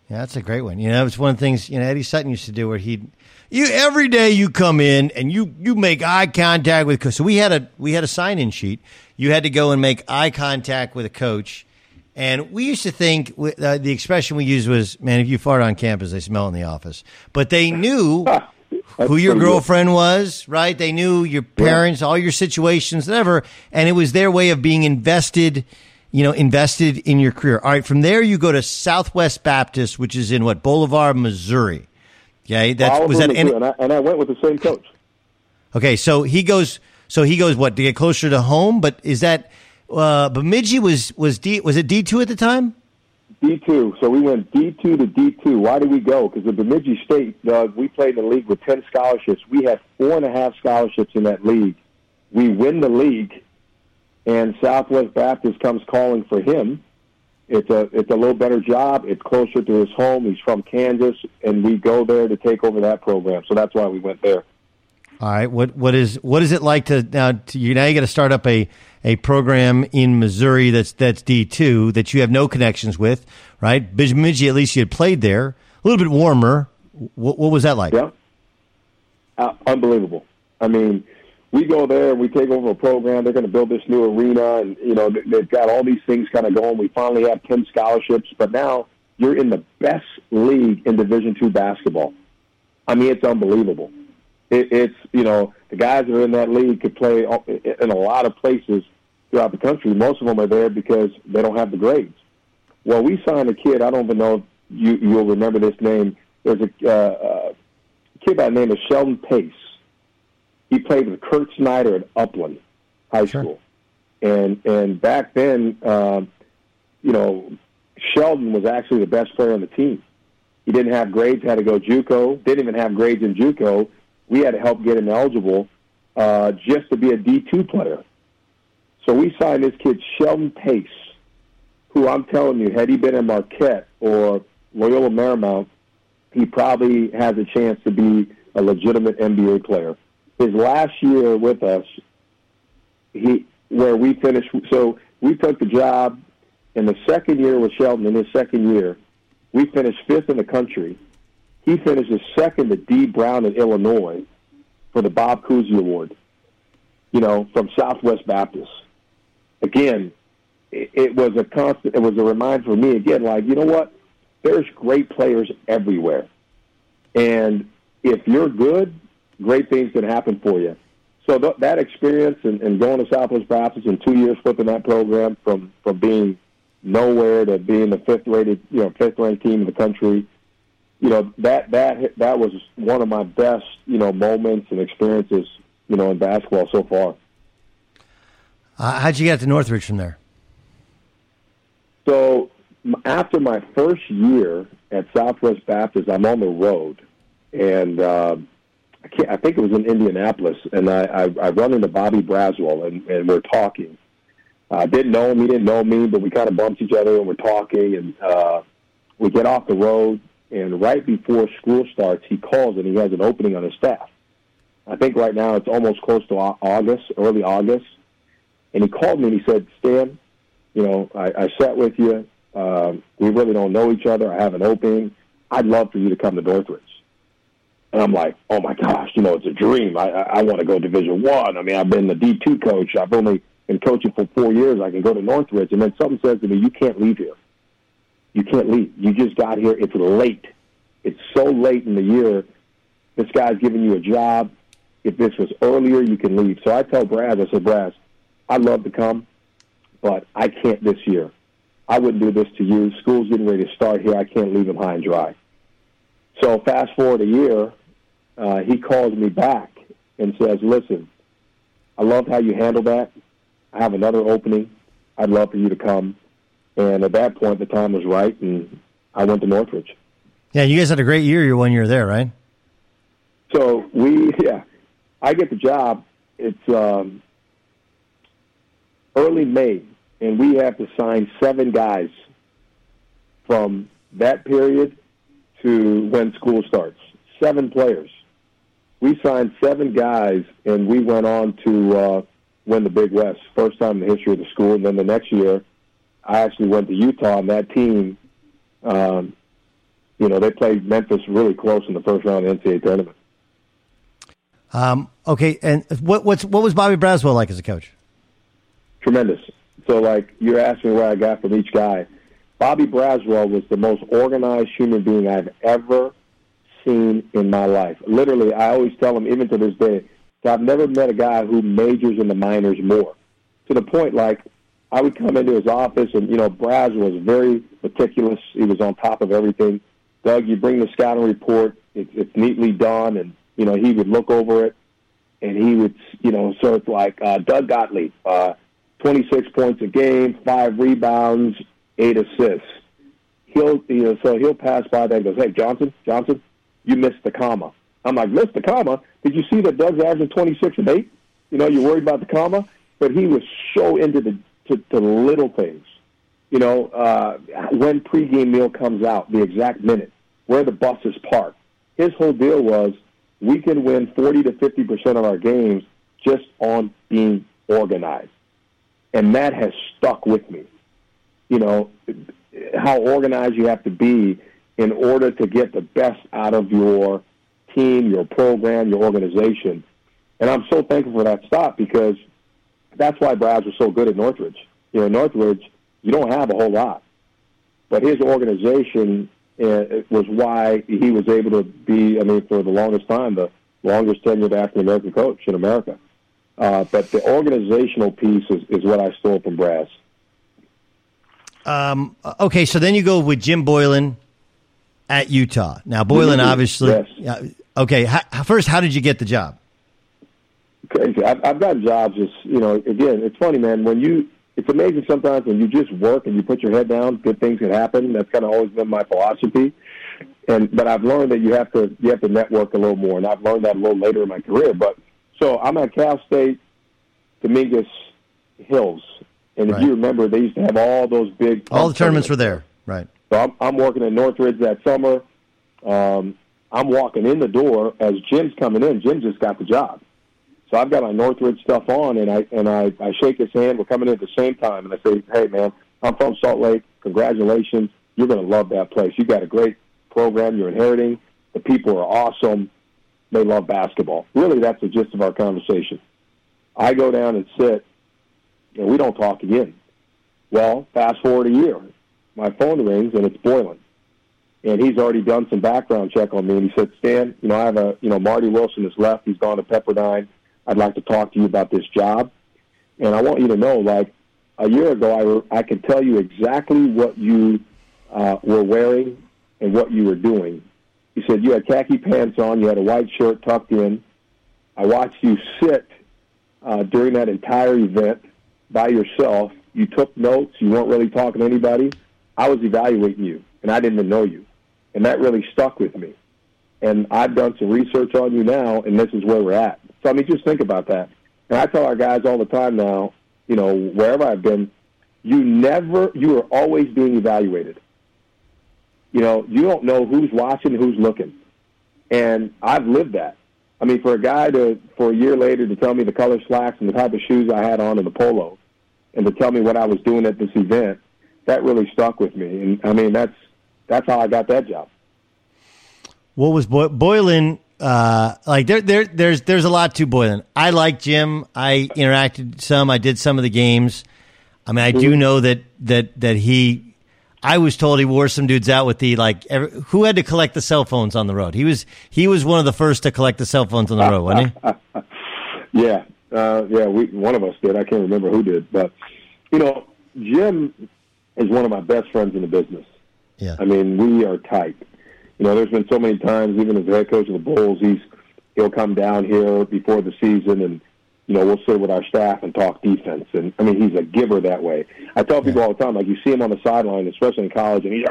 Yeah, that's a great one. You know, it's one of the things, you know, Eddie Sutton used to do where he'd, you, every day you come in and you, you make eye contact with, so we had a, we had a sign-in sheet. You had to go and make eye contact with a coach. And we used to think, uh, the expression we used was, man, if you fart on campus, they smell in the office. But they knew who your girlfriend good. was, right? They knew your parents, yeah. all your situations, whatever. And it was their way of being invested, you know, invested in your career. All right, from there you go to Southwest Baptist, which is in what, Bolivar, Missouri. Okay, that's was that, and, and, I, and I went with the same coach. Okay, so he goes, so he goes what to get closer to home? But is that uh, Bemidji was was D was it D two at the time? D two. So we went D two to D two. Why did we go? Because at Bemidji State, Doug, we played in the league with ten scholarships. We had four and a half scholarships in that league. We win the league, and Southwest Baptist comes calling for him. It's a it's a little better job. It's closer to his home. He's from Kansas, and we go there to take over that program. So that's why we went there. All right. What what is what is it like to now? To, you now you got to start up a, a program in Missouri that's that's D two that you have no connections with, right? Bemidji, at least you had played there. A little bit warmer. What, what was that like? Yeah, uh, unbelievable. I mean, we go there and we take over a program. They're going to build this new arena, and you know they've got all these things kind of going. We finally have ten scholarships, but now you're in the best league in Division two basketball. I mean, it's unbelievable. It, it's you know the guys that are in that league could play in a lot of places throughout the country. Most of them are there because they don't have the grades. Well, we signed a kid. I don't even know if you you'll remember this name. There's a uh, kid by the name of Sheldon Pace. He played with Kurt Snyder at Upland High sure. School. And and back then, uh, you know, Sheldon was actually the best player on the team. He didn't have grades, had to go JUCO, didn't even have grades in JUCO. We had to help get him eligible uh, just to be a D two player. So we signed this kid, Sheldon Pace, who I'm telling you, had he been in Marquette or Loyola Marymount, he probably has a chance to be a legitimate N B A player. His last year with us, he where we finished, so we took the job in the second year with Sheldon. In his second year, we finished fifth in the country. He finishes second to D. Brown in Illinois for the Bob Cousy Award, you know, from Southwest Baptist. Again, it, it was a constant, it was a reminder for me, again, like, you know what? There's great players everywhere. And if you're good, great things can happen for you. So th- that experience and, and going to Southwest Baptist in two years, flipping that program from, from being nowhere to being the fifth rated, you know, fifth ranked team in the country, you know, that that that was one of my best, you know, moments and experiences, you know, in basketball so far. Uh, how'd you get to Northridge from there? So after my first year at Southwest Baptist, I'm on the road, and uh, I, can't, I think it was in Indianapolis, and I, I, I run into Bobby Braswell, and, and we're talking. I uh, didn't know him, he didn't know me, but we kind of bumped each other, and we're talking, and uh, we get off the road, and right before school starts, he calls, and he has an opening on his staff. I think right now it's almost close to August, early August, and he called me, and he said, Stan, you know, I, I sat with you. Uh, we really don't know each other. I have an opening. I'd love for you to come to Northridge. And I'm like, oh, my gosh, you know, it's a dream. I, I, I want to go Division One. I. I mean, I've been the D two coach. I've only been coaching for four years. I can go to Northridge. And then something says to me, you can't leave here. You can't leave. You just got here. It's late. It's so late in the year. This guy's giving you a job. If this was earlier, you can leave. So I tell Brad, I said, Brad, I'd love to come, but I can't this year. I wouldn't do this to you. School's getting ready to start here. I can't leave him high and dry. So fast forward a year, uh, he calls me back and says, listen, I loved how you handled that. I have another opening. I'd love for you to come. And at that point, the time was right, and I went to Northridge. Yeah, you guys had a great year your one year there, right? So we, yeah, I get the job. It's um, early May, and we have to sign seven guys from that period to when school starts. Seven players. We signed seven guys, and we went on to uh, win the Big West. First time in the history of the school. And then the next year, I actually went to Utah, and that team, um, you know, they played Memphis really close in the first round of the N C double A tournament. Um, okay, and what what's what was Bobby Braswell like as a coach? Tremendous. So, like, you're asking where I got from each guy. Bobby Braswell was the most organized human being I've ever seen in my life. Literally, I always tell him, even to this day, I've never met a guy who majors in the minors more. To the point, like, I would come into his office, and, you know, Braz was very meticulous. He was on top of everything. Doug, you bring the scouting report. It's, it's neatly done, and, you know, he would look over it, and he would, you know, so it's like uh, Doug Gottlieb, uh, twenty-six points a game, five rebounds, eight assists. He'll, you know, so he'll pass by that and goes, hey, Johnson, Johnson, you missed the comma. I'm like, missed the comma? Did you see that Doug's averaging twenty-six and eight? You know, you're worried about the comma? But he was so into the to, to the little things. You know, uh, when pregame meal comes out, the exact minute, where the bus is parked. His whole deal was we can win forty to fifty percent of our games just on being organized. And that has stuck with me. You know, how organized you have to be in order to get the best out of your team, your program, your organization. And I'm so thankful for that stop because that's why Braz was so good at Northridge. You know, Northridge, you don't have a whole lot. But his organization uh, was why he was able to be, I mean, for the longest time, the longest tenured African-American coach in America. Uh, but the organizational piece is, is what I stole from Braz. Um, okay, so then you go with Jim Boylan at Utah. Now, Boylan, obviously. Yes. Yeah, okay, how, first, how did you get the job? Crazy. I've, I've got jobs. Just, you know, again, it's funny, man. When you, it's amazing sometimes when you just work and you put your head down, good things can happen. That's kind of always been my philosophy. And but I've learned that you have to you have to network a little more, and I've learned that a little later in my career. But so I'm at Cal State Dominguez Hills, and if right. you remember, they used to have all those big all the tournaments were there, right? So I'm, I'm working at Northridge that summer. Um, I'm walking in the door as Jim's coming in. Jim just got the job. So I've got my Northridge stuff on, and I and I, I shake his hand. We're coming in at the same time, and I say, hey, man, I'm from Salt Lake. Congratulations. You're going to love that place. You've got a great program you're inheriting. The people are awesome. They love basketball. Really, that's the gist of our conversation. I go down and sit, and we don't talk again. Well, fast forward a year. My phone rings, and it's Boylan. And he's already done some background check on me, and he said, Stan, you know, I have a, you know, Marty Wilson has left. He's gone to Pepperdine. I'd like to talk to you about this job. And I want you to know, like, a year ago, I, I can tell you exactly what you uh, were wearing and what you were doing. He said you had khaki pants on, you had a white shirt tucked in. I watched you sit uh, during that entire event by yourself. You took notes. You weren't really talking to anybody. I was evaluating you, and I didn't even know you. And that really stuck with me. And I've done some research on you now, and this is where we're at. So, I mean, just think about that. And I tell our guys all the time now, you know, wherever I've been, you never, you are always being evaluated. You know, you don't know who's watching, who's looking. And I've lived that. I mean, for a guy to, for a year later to tell me the color slacks and the type of shoes I had on in the polo, and to tell me what I was doing at this event, that really stuck with me. And, I mean, that's that's how I got that job. What was Boy- Boylan... Uh, like there, there, there's, there's a lot to Boylan. I like Jim. I interacted some. I did some of the games. I mean, I do know that that that he. I was told he wore some dudes out with the like. Every, who had to collect the cell phones on the road? He was he was one of the first to collect the cell phones on the road, wasn't he? yeah, uh, yeah. We one of us did. I can't remember who did, but you know, Jim is one of my best friends in the business. Yeah, I mean, we are tight. You know, there's been so many times, even as the head coach of the Bulls, he's he'll come down here before the season, and you know we'll sit with our staff and talk defense. And I mean, he's a giver that way. I tell people yeah. all the time, like you see him on the sideline, especially in college, and he's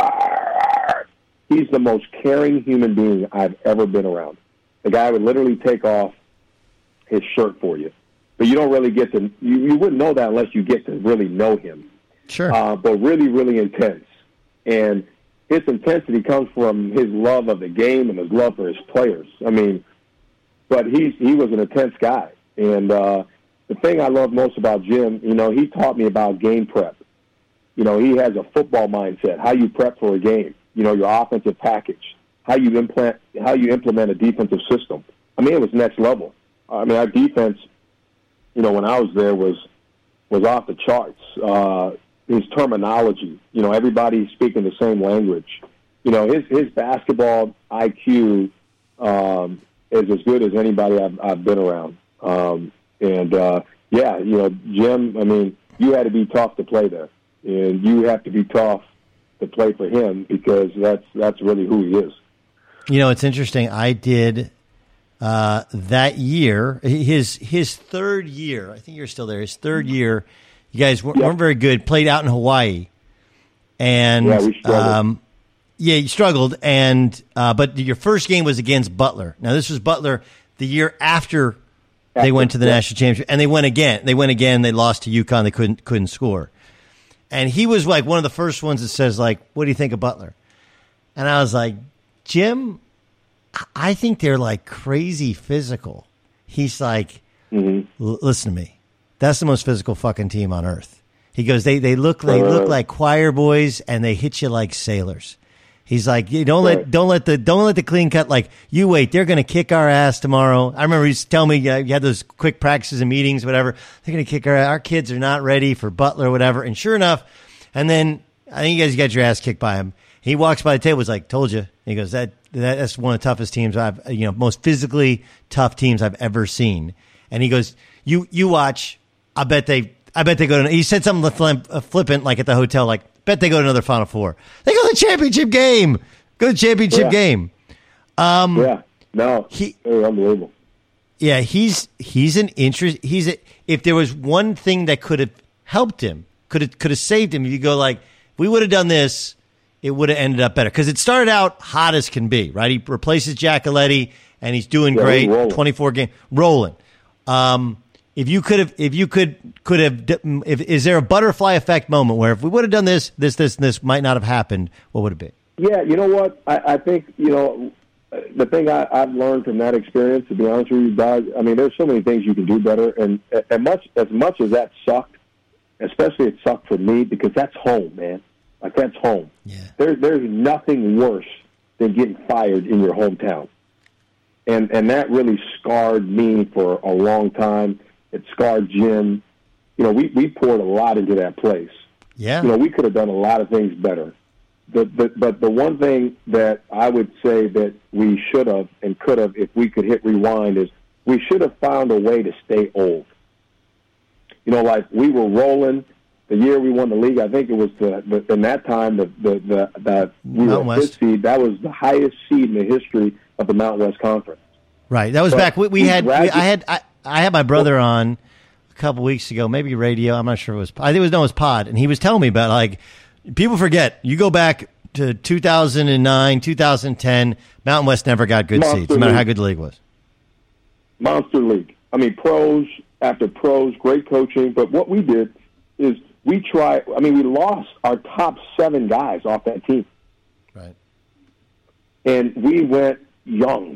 he's the most caring human being I've ever been around. The guy would literally take off his shirt for you, but you don't really get to you, you wouldn't know that unless you get to really know him. Sure, uh, but really, really intense. And his intensity comes from his love of the game and his love for his players. I mean, but he's he was an intense guy. And uh, the thing I love most about Jim, you know, he taught me about game prep. You know, he has a football mindset, how you prep for a game. you know, your offensive package, how you implement how you implement a defensive system. I mean, it was next level. I mean, our defense, you know, when I was there was was off the charts. Uh, his terminology, you know, everybody speaking the same language. You know, his his basketball I Q um, is as good as anybody I've, I've been around. Um, and uh, yeah, you know, Jim. I mean, you had to be tough to play there, and you have to be tough to play for him because that's that's really who he is. You know, it's interesting. I did uh, that year, his his third year. I think you're still there. His third year, you guys weren't, yep. weren't very good. Played out in Hawaii, and yeah, we struggled. Um, yeah, you struggled. And uh, but your first game was against Butler. Now this was Butler the year after, after they went to the yeah. national championship, and they went again. They went again. They lost to UConn. They couldn't couldn't score. And he was like one of the first ones that says, like, what do you think of Butler? And I was like, Jim, I think they're like crazy physical. He's like, mm-hmm. listen to me. That's the most physical fucking team on earth. He goes, they they look they look like choir boys and they hit you like sailors. He's like, you don't let don't let the don't let the clean cut. Like, you wait, they're going to kick our ass tomorrow. I remember he used to tell me uh, you had those quick practices and meetings, whatever. They're going to kick our our kids are not ready for Butler, or whatever. And sure enough, and then I think you guys got your ass kicked by him. He walks by the table, was like, told you. He goes, that, that that's one of the toughest teams I've, you know, most physically tough teams I've ever seen. And he goes, you you watch. I bet they I bet they go to. He said something flippant like at the hotel, like, bet they go to another Final Four. They go to the championship game. Go to the championship yeah. game. Um, yeah, no, he, they're unbelievable. Yeah, he's he's an interest. He's a, if there was one thing that could have helped him, could have could have saved him. If you go like, if we would have done this, it would have ended up better because it started out hot as can be. Right, he replaces Giacoletti and he's doing yeah, great. rolling. twenty-four game rolling. Um, If you could have, if you could, could have, if, is there a butterfly effect moment where if we would have done this, this, this, and this might not have happened? What would it be? Yeah, you know what? I, I think, you know, the thing I, I've learned from that experience, to be honest with you, Doug, I mean, there's so many things you can do better. And as much as, much as that sucked, especially it sucked for me because that's home, man. Like, that's home. Yeah. There, there's nothing worse than getting fired in your hometown. And, and that really scarred me for a long time. It scarred Jim. You know, we, we poured a lot into that place. Yeah. You know, we could have done a lot of things better. The, the, but the one thing that I would say that we should have and could have, if we could hit rewind, is we should have found a way to stay old. You know, like we were rolling the year we won the league. I think it was the, the in that time the the the, the we Mountain were West. fifth seed. That was the highest seed in the history of the Mountain West Conference. Right. That was but back. We, we we had. We, graduated- I had. I, I had my brother on a couple weeks ago, maybe radio. I'm not sure it was. I think it was no, it was Pod, and he was telling me about like people forget. You go back to two thousand nine, two thousand ten. Mountain West never got good Monster seeds, no matter league. how good the league was. Monster league. I mean, pros after pros, great coaching. But what we did is we tried. I mean, we lost our top seven guys off that team, Right. and we went young.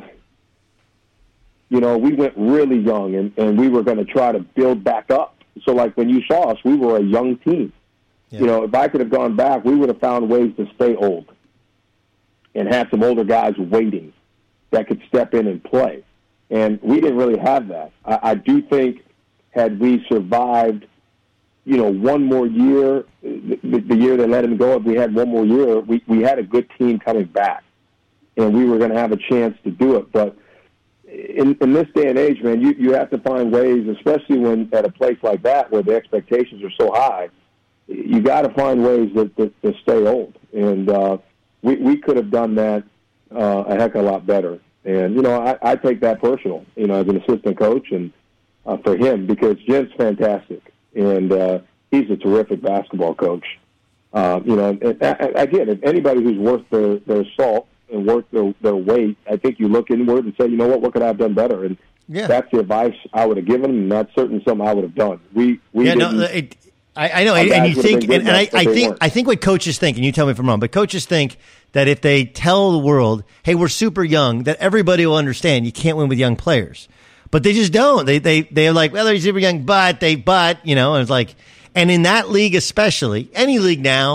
You know, we went really young, and, and we were going to try to build back up. So, like, when you saw us, we were a young team. Yeah. You know, if I could have gone back, we would have found ways to stay old and had some older guys waiting that could step in and play. And we didn't really have that. I, I do think had we survived, you know, one more year, the, the year they let him go, if we had one more year, we, we had a good team coming back. And we were going to have a chance to do it. But In, in this day and age, man, you, you have to find ways, especially when at a place like that where the expectations are so high, you got to find ways that, that, to stay old. And uh, we, we could have done that uh, a heck of a lot better. And, you know, I, I take that personal, you know, as an assistant coach and uh, for him because Jim's fantastic. And uh, he's a terrific basketball coach. Uh, you know, and, and again, if anybody who's worth their, their salt, and worth their, their weight, I think you look inward and say, you know what, what could I have done better? And Yeah. that's the advice I would have given them, and that's certainly something I would have done. We, we Yeah, no, didn't, it, I, I know, Our and, guys and you would have think, been good and, and I, enough, but I they think, weren't. I think what coaches think, and you tell me if I'm wrong, but coaches think that if they tell the world, "Hey, we're super young," that everybody will understand. You can't win with young players, but they just don't. They, they, they're like, well, they're super young, but they, but you know, and it's like, and in that league especially, any league now,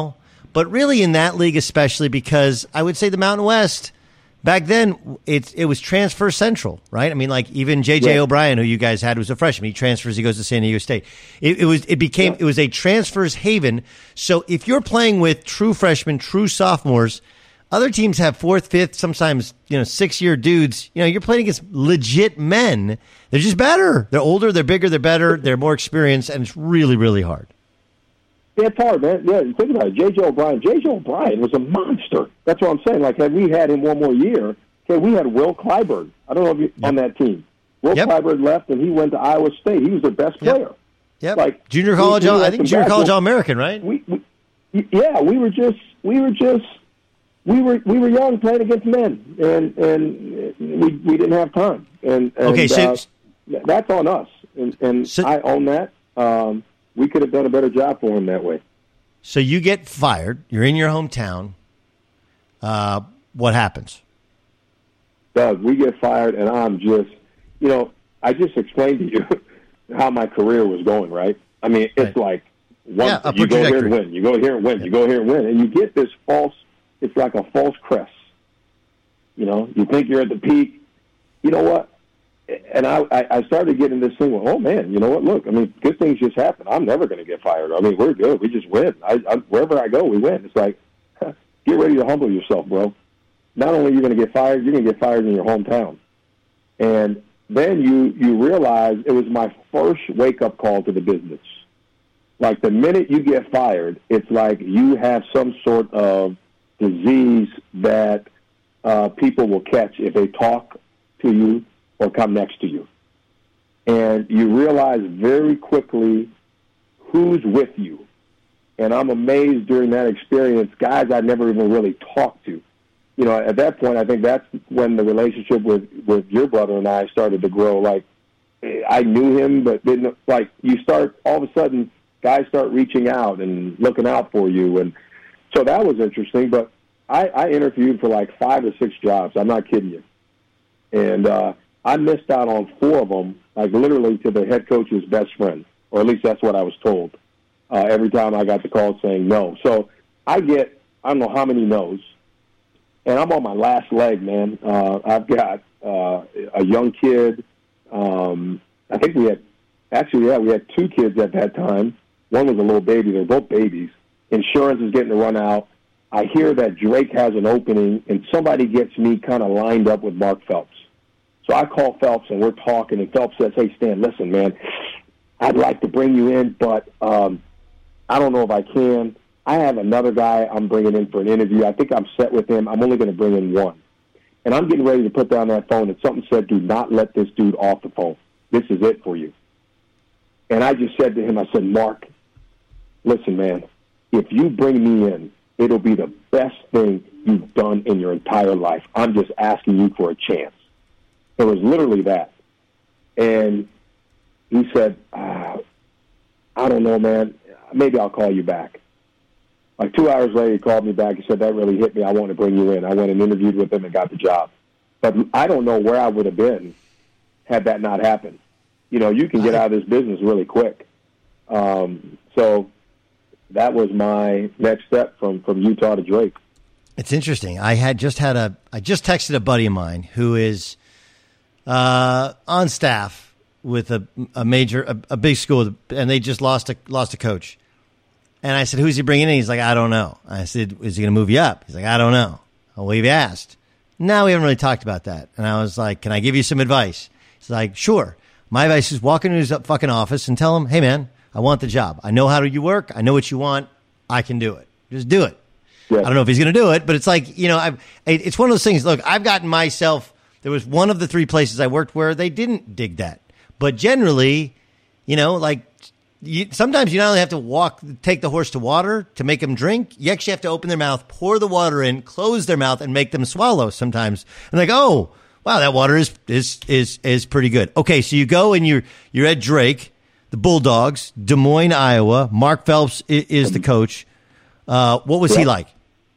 but really in that league especially because I would say the Mountain West, back then, it, it was transfer central, right? I mean, like even J J. Yeah. O'Brien, who you guys had, was a freshman. He transfers, he goes to San Diego State. It, it was, it became, Yeah. it was a transfers haven. So if you're playing with true freshmen, true sophomores, other teams have fourth, fifth, sometimes, you know, six-year dudes. You know, you're playing against legit men. They're just better. They're older, they're bigger, they're better, they're more experienced, and it's really, really hard. Yeah, it's hard, man. Yeah, think about it. J J. O'Brien. J J. O'Brien was a monster. That's what I'm saying. Like, had we had him one more year, okay, we had Will Clyburn. I don't know if you Yep. on that team. Will Yep. Clyburn left, and he went to Iowa State. He was their best Yep. player. Yep. Like junior we- college, we all, had I think some junior guys college who- All-American, right? We, we, yeah, we were just, we were just, we were, we were young playing against men, and and we we didn't have time. And, and Okay, so- uh, that's on us, and, and So- I own that. Um, we could have done a better job for him that way. So you get fired. You're in your hometown. Uh, what happens? Doug, we get fired, and I'm just, you know, I just explained to you how my career was going, right? I mean, it's Right. like one, Yeah, upward you go here and trajectory. win, you go here and win, you go here and win, and you get this false, it's like a false crest. You know, you think you're at the peak. You know what? And I, I started getting this thing, well, oh, man, you know what? Look, I mean, good things just happen. I'm never going to get fired. I mean, we're good. We just win. I, I, wherever I go, we win. It's like, get ready to humble yourself, bro. Not only are you going to get fired, you're going to get fired in your hometown. And then you, you realize it was my first wake-up call to the business. Like, the minute you get fired, it's like you have some sort of disease that uh, people will catch if they talk to you or come next to you. And you realize very quickly who's with you. And I'm amazed during that experience, guys I never even really talked to. You know, at that point, I think that's when the relationship with, with your brother and I started to grow. Like, I knew him, but didn't, like, you start, all of a sudden, guys start reaching out and looking out for you. And so that was interesting. But I, I interviewed for like five or six jobs. I'm not kidding you. And uh, I missed out on four of them, like literally to the head coach's best friend, or at least that's what I was told uh, every time I got the call saying no. So I get, I don't know how many no's, and I'm on my last leg, man. Uh, I've got uh, a young kid. Um, I think we had, actually, yeah, we had two kids at that time. One was a little baby. They're both babies. Insurance is getting to run out. I hear that Drake has an opening, and somebody gets me kind of lined up with Mark Phelps. So I call Phelps, and we're talking, and Phelps says, hey, Stan, listen, man, I'd like to bring you in, but um, I don't know if I can. I have another guy I'm bringing in for an interview. I think I'm set with him. I'm only going to bring in one. And I'm getting ready to put down that phone, and something said, do not let this dude off the phone. This is it for you. And I just said to him, I said, Mark, listen, man, if you bring me in, it'll be the best thing you've done in your entire life. I'm just asking you for a chance. It was literally that. And he said, uh, I don't know, man. Maybe I'll call you back. Like two hours later, he called me back. He said, that really hit me. I want to bring you in. I went and interviewed with him and got the job. But I don't know where I would have been had that not happened. You know, you can get out of this business really quick. Um, so that was my next step from, from Utah to Drake. It's interesting. I had just had a, I just texted a buddy of mine who is uh, on staff with a, a major, a, a big school, and they just lost a lost a coach. And I said, "Who's he bringing in?" He's like, "I don't know." I said, "Is he going to move you up?" He's like, "I don't know." Oh, well, you've asked. No, we haven't really talked about that. And I was like, "Can I give you some advice?" He's like, "Sure." My advice is walk into his fucking office and tell him, "Hey, man, I want the job. I know how you work. I know what you want. I can do it. Just do it." Yeah. I don't know if he's going to do it, but it's like, you know, I've, it's one of those things. Look, I've gotten myself, there was one of the three places I worked where they didn't dig that. But generally, you know, like you, sometimes you not only have to walk, take the horse to water to make them drink, you actually have to open their mouth, pour the water in, close their mouth, and make them swallow sometimes. And like, oh, wow, that water is, is, is, is pretty good. Okay, so you go and you're, you're at Drake, the Bulldogs, Des Moines, Iowa. Mark Phelps is, is the coach. Uh, what was yeah. he like?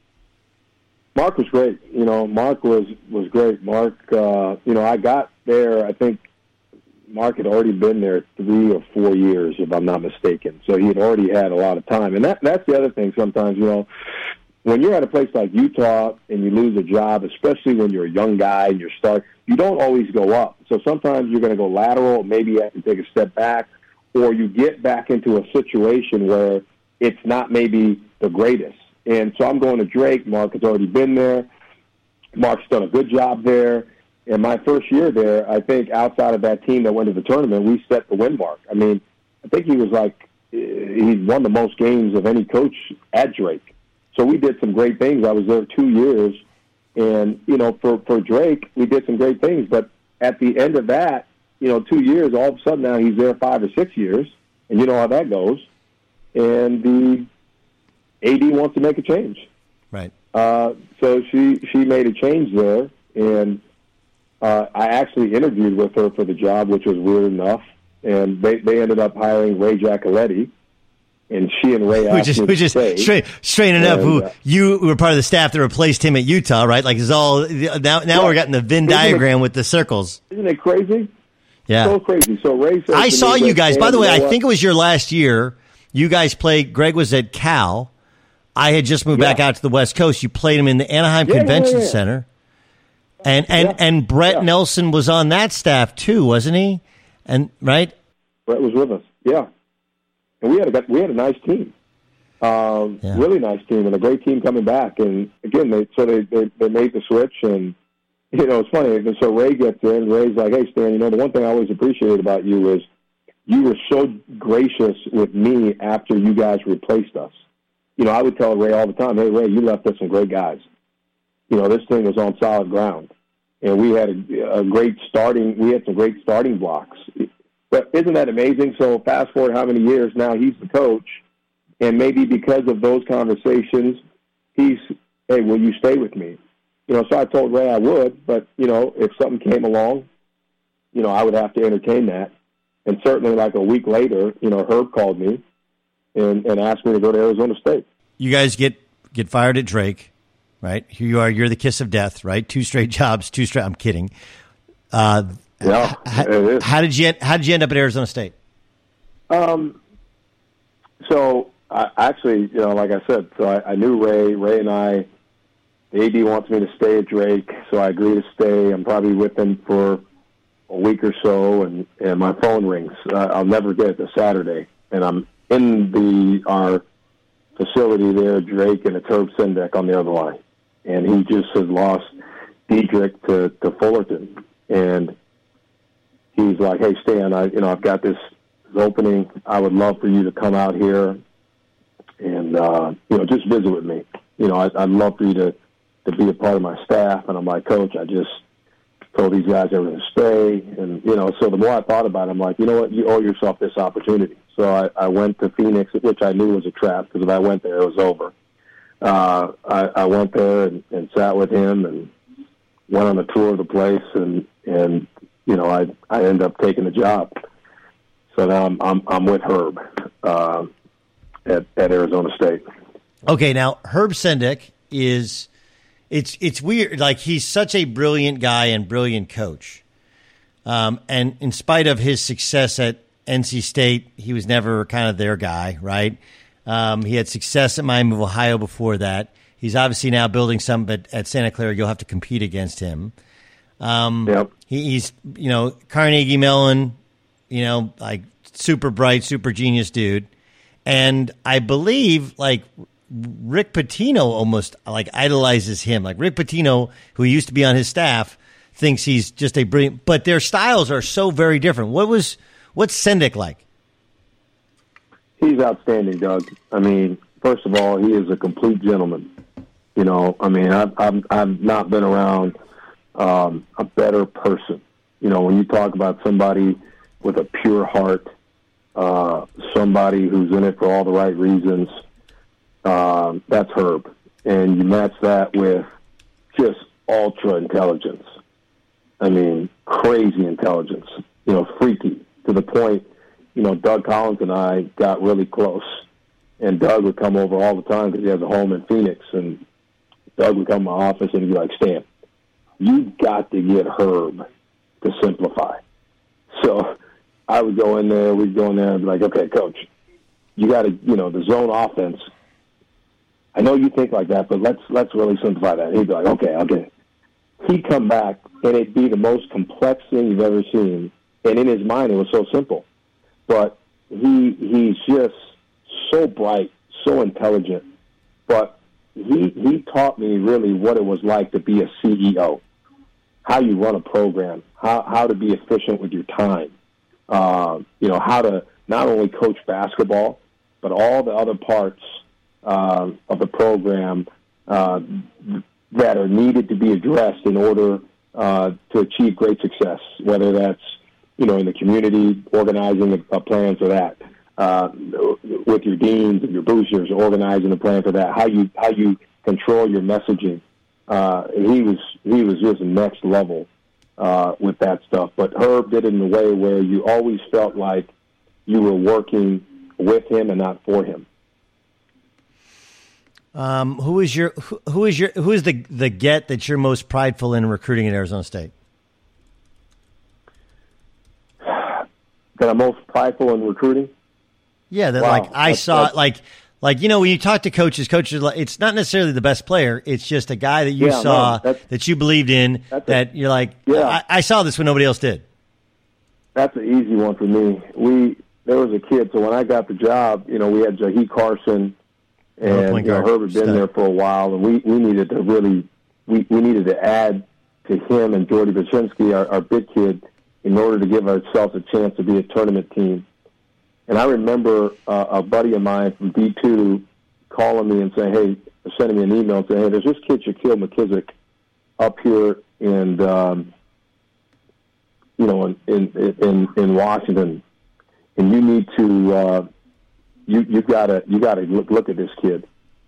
Mark was great. You know, Mark was, was great. Mark, uh, you know, I got there, I think, Mark had already been there three or four years, if I'm not mistaken. So he had already had a lot of time. And that that's the other thing sometimes, you know, when you're at a place like Utah and you lose a job, especially when you're a young guy and you're stuck, you don't always go up. So sometimes you're going to go lateral, maybe you have to take a step back, or you get back into a situation where it's not maybe the greatest. And so I'm going to Drake. Mark has already been there. Mark's done a good job there. And my first year there, I think outside of that team that went to the tournament, we set the win mark. I mean, I think he was like, he won the most games of any coach at Drake. So we did some great things. I was there two years. And, you know, for, for Drake, we did some great things. But at the end of that, you know, two years, all of a sudden now he's there five or six years. And you know how that goes. And the A D wants to make a change. Right. Uh, so she, she made a change there. And uh, I actually interviewed with her for the job, which was weird enough. And they, they ended up hiring Ray Giacoletti. And she and Ray asked which is, me which to is stay. straight, straight enough. And, who uh, you were part of the staff that replaced him at Utah, right? Like it's all now. Now Yeah. we're getting the Venn Isn't it- diagram with the circles. Isn't it crazy? Yeah, So crazy. So Ray said I to saw me, you like, guys. By "Dan, the way, you know I what?" think it was your last year. You guys played. Greg was at Cal. I had just moved Yeah. back out to the West Coast. You played him in the Anaheim Yeah, yeah, Convention yeah. Center, and and Yeah. and Brett Yeah. Nelson was on that staff too, wasn't he? And right. Brett was with us. Yeah, and we had a we had a nice team, um, Yeah. really nice team, and a great team coming back. And again, they so they they, they made the switch, and you know it's funny. And so Ray gets in. Ray's like, "Hey, Stan, you know the one thing I always appreciated about you is you were so gracious with me after you guys replaced us. You know, I would tell Ray all the time, hey, Ray, you left us some great guys. You know, this thing was on solid ground. And we had a, a great starting, we had some great starting blocks. But isn't that amazing? So fast forward how many years now he's the coach, and maybe because of those conversations, he's, hey, will you stay with me? You know, so I told Ray I would, but, you know, if something came along, you know, I would have to entertain that. And certainly like a week later, you know, Herb called me and, and asked me to go to Arizona State. You guys get get fired at Drake, right? Here you are. You're the kiss of death, right? Two straight jobs, two straight. I'm kidding. Uh, Yeah, how, it is. how did you How did you end up at Arizona State? Um, so I actually, you know, like I said, so I, I knew Ray. Ray and I, the A D wants me to stay at Drake, so I agree to stay. I'm probably with him for a week or so, and, and my phone rings. Uh, I'll never get it to Saturday, and I'm in the our facility there, Drake, and it's Herb Sendek on the other line, and he just had lost Diedrich to, to Fullerton, and he's like, "Hey, Stan, I you know I've got this, this opening. I would love for you to come out here and uh, you know just visit with me. You know, I, I'd love for you to to be a part of my staff." And I'm like, "Coach, I just told these guys they were going to stay." And you know, so the more I thought about it, I'm like, you know what, you owe yourself this opportunity. So I, I went to Phoenix, which I knew was a trap because if I went there, it was over. Uh, I, I went there and, and sat with him and went on a tour of the place, and and you know, I I ended up taking the job. So now I'm I'm, I'm with Herb uh, at at Arizona State. Okay, now Herb Sendek is it's it's weird. Like he's such a brilliant guy and brilliant coach, um, and in spite of his success at N C State, he was never kind of their guy, right? Um, he had success at Miami of Ohio before that. He's obviously now building some, but at Santa Clara, you'll have to compete against him. Um, Yep. he, he's, you know, Carnegie Mellon, you know, like super bright, super genius dude. And I believe like Rick Pitino almost like idolizes him. Like Rick Pitino, who used to be on his staff, thinks he's just a brilliant, but their styles are so very different. What was, what's Sendek like? He's outstanding, Doug. I mean, first of all, he is a complete gentleman. You know, I mean, I've, I've, I've not been around um, a better person. You know, when you talk about somebody with a pure heart, uh, somebody who's in it for all the right reasons, um, that's Herb. And you match that with just ultra intelligence. I mean, crazy intelligence, you know, freaky, to the point, you know, Doug Collins and I got really close. And Doug would come over all the time because he has a home in Phoenix. And Doug would come to my office and he'd be like, "Stan, you got to get Herb to simplify." So I would go in there, we'd go in there and be like, okay, coach, you got to, you know, the zone offense. I know you think like that, but let's let's really simplify that. And he'd be like, okay, okay. He'd come back, and it'd be the most complex thing you've ever seen. And in his mind, it was so simple. But he he's just so bright, so intelligent. But he he taught me really what it was like to be a C E O, how you run a program, how how to be efficient with your time, uh, you know, how to not only coach basketball, but all the other parts uh, of the program uh, that are needed to be addressed in order uh, to achieve great success, whether that's, you know, in the community, organizing a, a plan for that, uh, with your deans and your boosters, organizing a plan for that, how you how you control your messaging. Uh, he was he was just next level uh, with that stuff. But Herb did it in a way where you always felt like you were working with him and not for him. Um, who is your who, who is your who is the the get that you're most prideful in recruiting at Arizona State? That I'm most prideful in recruiting? Yeah, that wow. like I that's, saw that's, like like you know when you talk to coaches, coaches it's not necessarily the best player. It's just a guy that you yeah, saw no, that you believed in. That a, you're like, yeah. I, I saw this when nobody else did. That's an easy one for me. We there was a kid, so when I got the job, you know, we had Jahi Carson, and you know, Herb had been Stud. there for a while, and we, we needed to really we, we needed to add to him and Jordy Baczynski, our, our big kid, in order to give ourselves a chance to be a tournament team. And I remember uh, a buddy of mine from D two calling me and saying, hey, sending me an email and saying, hey, there's this kid, Shaquille McKissick, up here in, um, you know, in, in, in, in Washington, and you need to, uh, you, you gotta, you gotta look, look at this kid.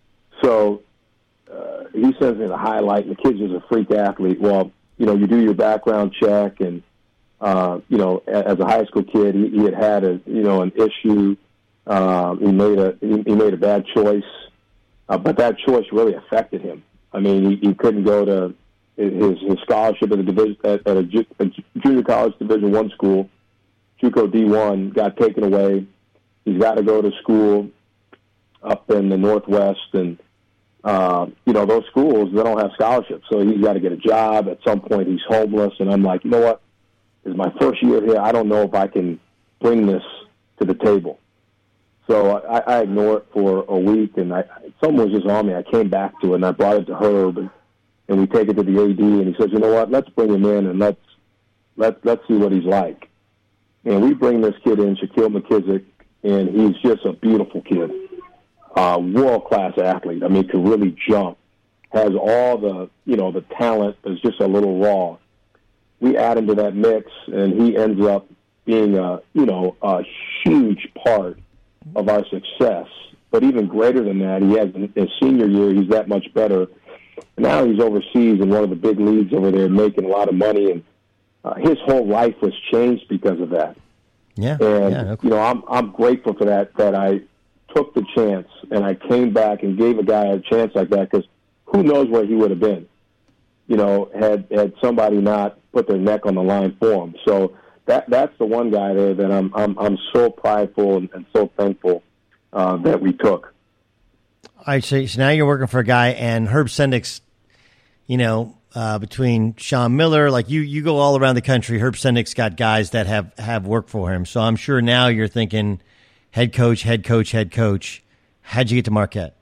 So uh, he sends me the highlight, and the kid's just a freak athlete. Well, you know, you do your background check, and Uh, you know, as a high school kid, he, he had had a, you know, an issue. Um, he made a he, he made a bad choice, uh, but that choice really affected him. I mean, he, he couldn't go to his his scholarship at a division at, at a, ju- a junior college Division One school, JUCO D one, got taken away. He's got to go to school up in the Northwest, and uh, you know, those schools, they don't have scholarships, so he's got to get a job. At some point, he's homeless, and I'm like, you know what? This is my first year here. I don't know if I can bring this to the table. So I, I ignored it for a week, and I, someone was just on me. I came back to it, and I brought it to Herb, and, and we take it to the A D, and he says, you know what, let's bring him in, and let's let, let's see what he's like. And we bring this kid in, Shaquille McKissick, and he's just a beautiful kid, uh, world-class athlete. I mean, can really jump, has all the, you know, the talent, is just a little raw. We add him to that mix, and he ends up being a, you know, a huge part of our success. But even greater than that, he has in his senior year, he's that much better. Now he's overseas in one of the big leagues over there, making a lot of money, and uh, his whole life was changed because of that. Yeah, and yeah, okay. you know, I'm I'm grateful for that. That I took the chance and I came back and gave a guy a chance like that, because who knows where he would have been, you know, had had somebody not put their neck on the line for him. So that that's the one guy there that I'm I'm I'm so prideful and, and so thankful uh, that we took. All right, so, so now you're working for a guy, and Herb Sendik's, you know, uh, between Sean Miller, like you you go all around the country. Herb Sendik's got guys that have, have worked for him. So I'm sure now you're thinking head coach, head coach, head coach. How'd you get to Marquette?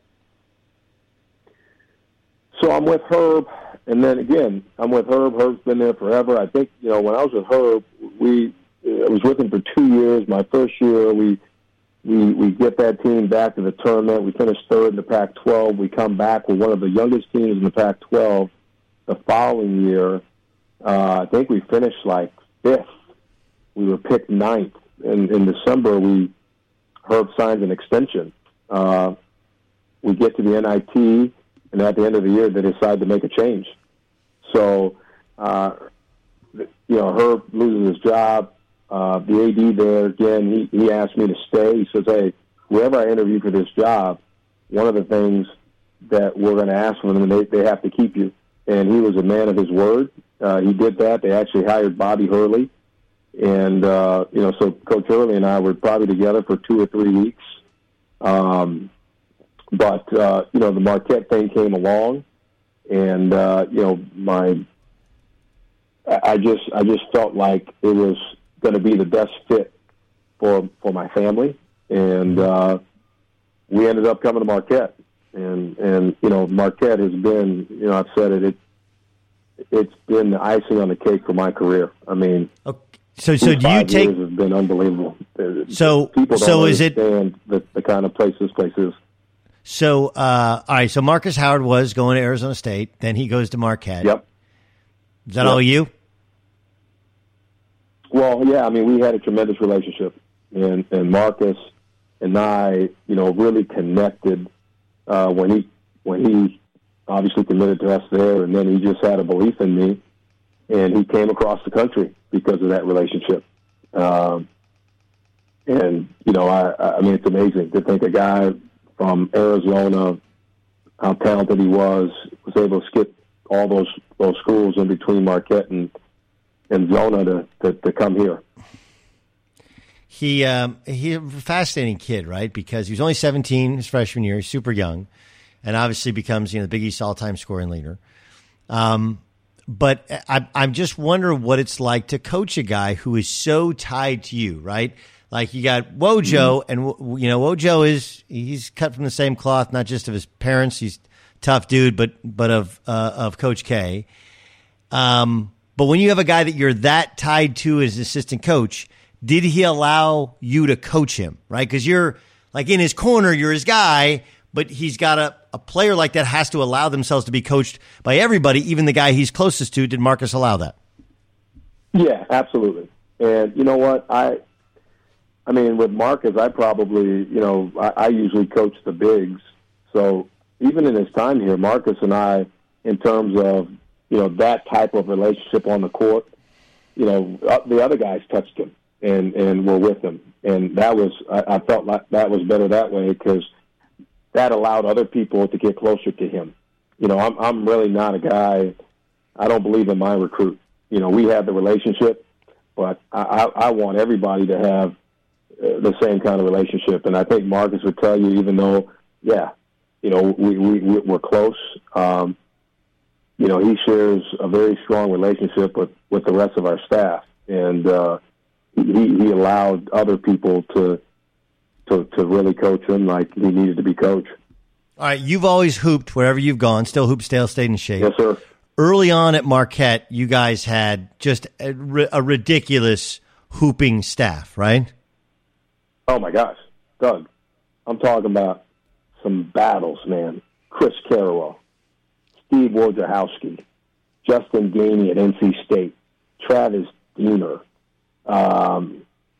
So I'm with Herb. And then again, I'm with Herb. Herb's been there forever. I think, you know, when I was with Herb, we I was with him for two years. My first year, we we we get that team back to the tournament. We finished third in the Pac twelve. We come back with one of the youngest teams in the Pac twelve. The following year, uh, I think we finished like fifth. We were picked ninth. And in December, we Herb signs an extension. Uh, we get to the N I T. And at the end of the year, they decide to make a change. So, uh, you know, Herb loses his job. Uh, the A D there, again, he, he asked me to stay. He says, hey, whoever I interview for this job, one of the things that we're going to ask from them, they, they have to keep you. And he was a man of his word. Uh, he did that. They actually hired Bobby Hurley, And, uh, you know, so Coach Hurley and I were probably together for two or three weeks. Um, but, uh, you know, the Marquette thing came along, and, uh, you know, my, I just, I just felt like it was going to be the best fit for, for my family. And, uh, we ended up coming to Marquette. And, and, you know, Marquette has been, you know, I've said it, it, it's been the icing on the cake for my career. I mean, okay. So, so do you take? Years has been unbelievable. So, people don't so is it understand the, the kind of place this place is? So, uh, all right. So Marcus Howard was going to Arizona State. Then he goes to Marquette. Yep. Is that yep. all you? Well, yeah. I mean, we had a tremendous relationship, and and Marcus and I, you know, really connected uh, when he when he obviously committed to us there, and then he just had a belief in me, and he came across the country because of that relationship. Um, and, you know, I, I mean, it's amazing to think a guy from Arizona, how talented he was, was able to skip all those those schools in between Marquette and, and Zona to, to, to come here. He um, he's a fascinating kid, right? Because he was only seventeen his freshman year. He's super young, and obviously becomes, you know, the Big East all-time scoring leader. Um But I, I'm just wondering what it's like to coach a guy who is so tied to you, right? Like you got Wojo, mm-hmm. and you know Wojo is he's cut from the same cloth, not just of his parents. He's a tough dude, but but of uh, of Coach K. Um, but when you have a guy that you're that tied to as assistant coach, did he allow you to coach him, right? Because you're like in his corner, you're his guy, but he's got a. A player like that has to allow themselves to be coached by everybody, even the guy he's closest to. Did Marcus allow that? Yeah, absolutely. And you know what? I I mean, with Marcus, I probably, you know, I, I usually coach the bigs. So even in his time here, Marcus and I, in terms of, you know, that type of relationship on the court, you know, the other guys touched him and, and were with him. And that was, I, I felt like that was better that way because that allowed other people to get closer to him. You know, I'm I'm really not a guy, I don't believe in my recruit. You know, we have the relationship, but I, I, I want everybody to have uh, the same kind of relationship. And I think Marcus would tell you, even though, yeah, you know, we, we, we're close, um, you know, he shares a very strong relationship with, with the rest of our staff. And uh, he, he allowed other people to, To, to really coach him like he needed to be coached. All right, you've always hooped wherever you've gone, still hoop, still stayed in shape. Yes, sir. Early on at Marquette, you guys had just a, a ridiculous hooping staff, right? Oh, my gosh. Doug, I'm talking about some battles, man. Chris Carrawell, Steve Wojciechowski, Justin Gainey at N C State, Travis Deemer, um,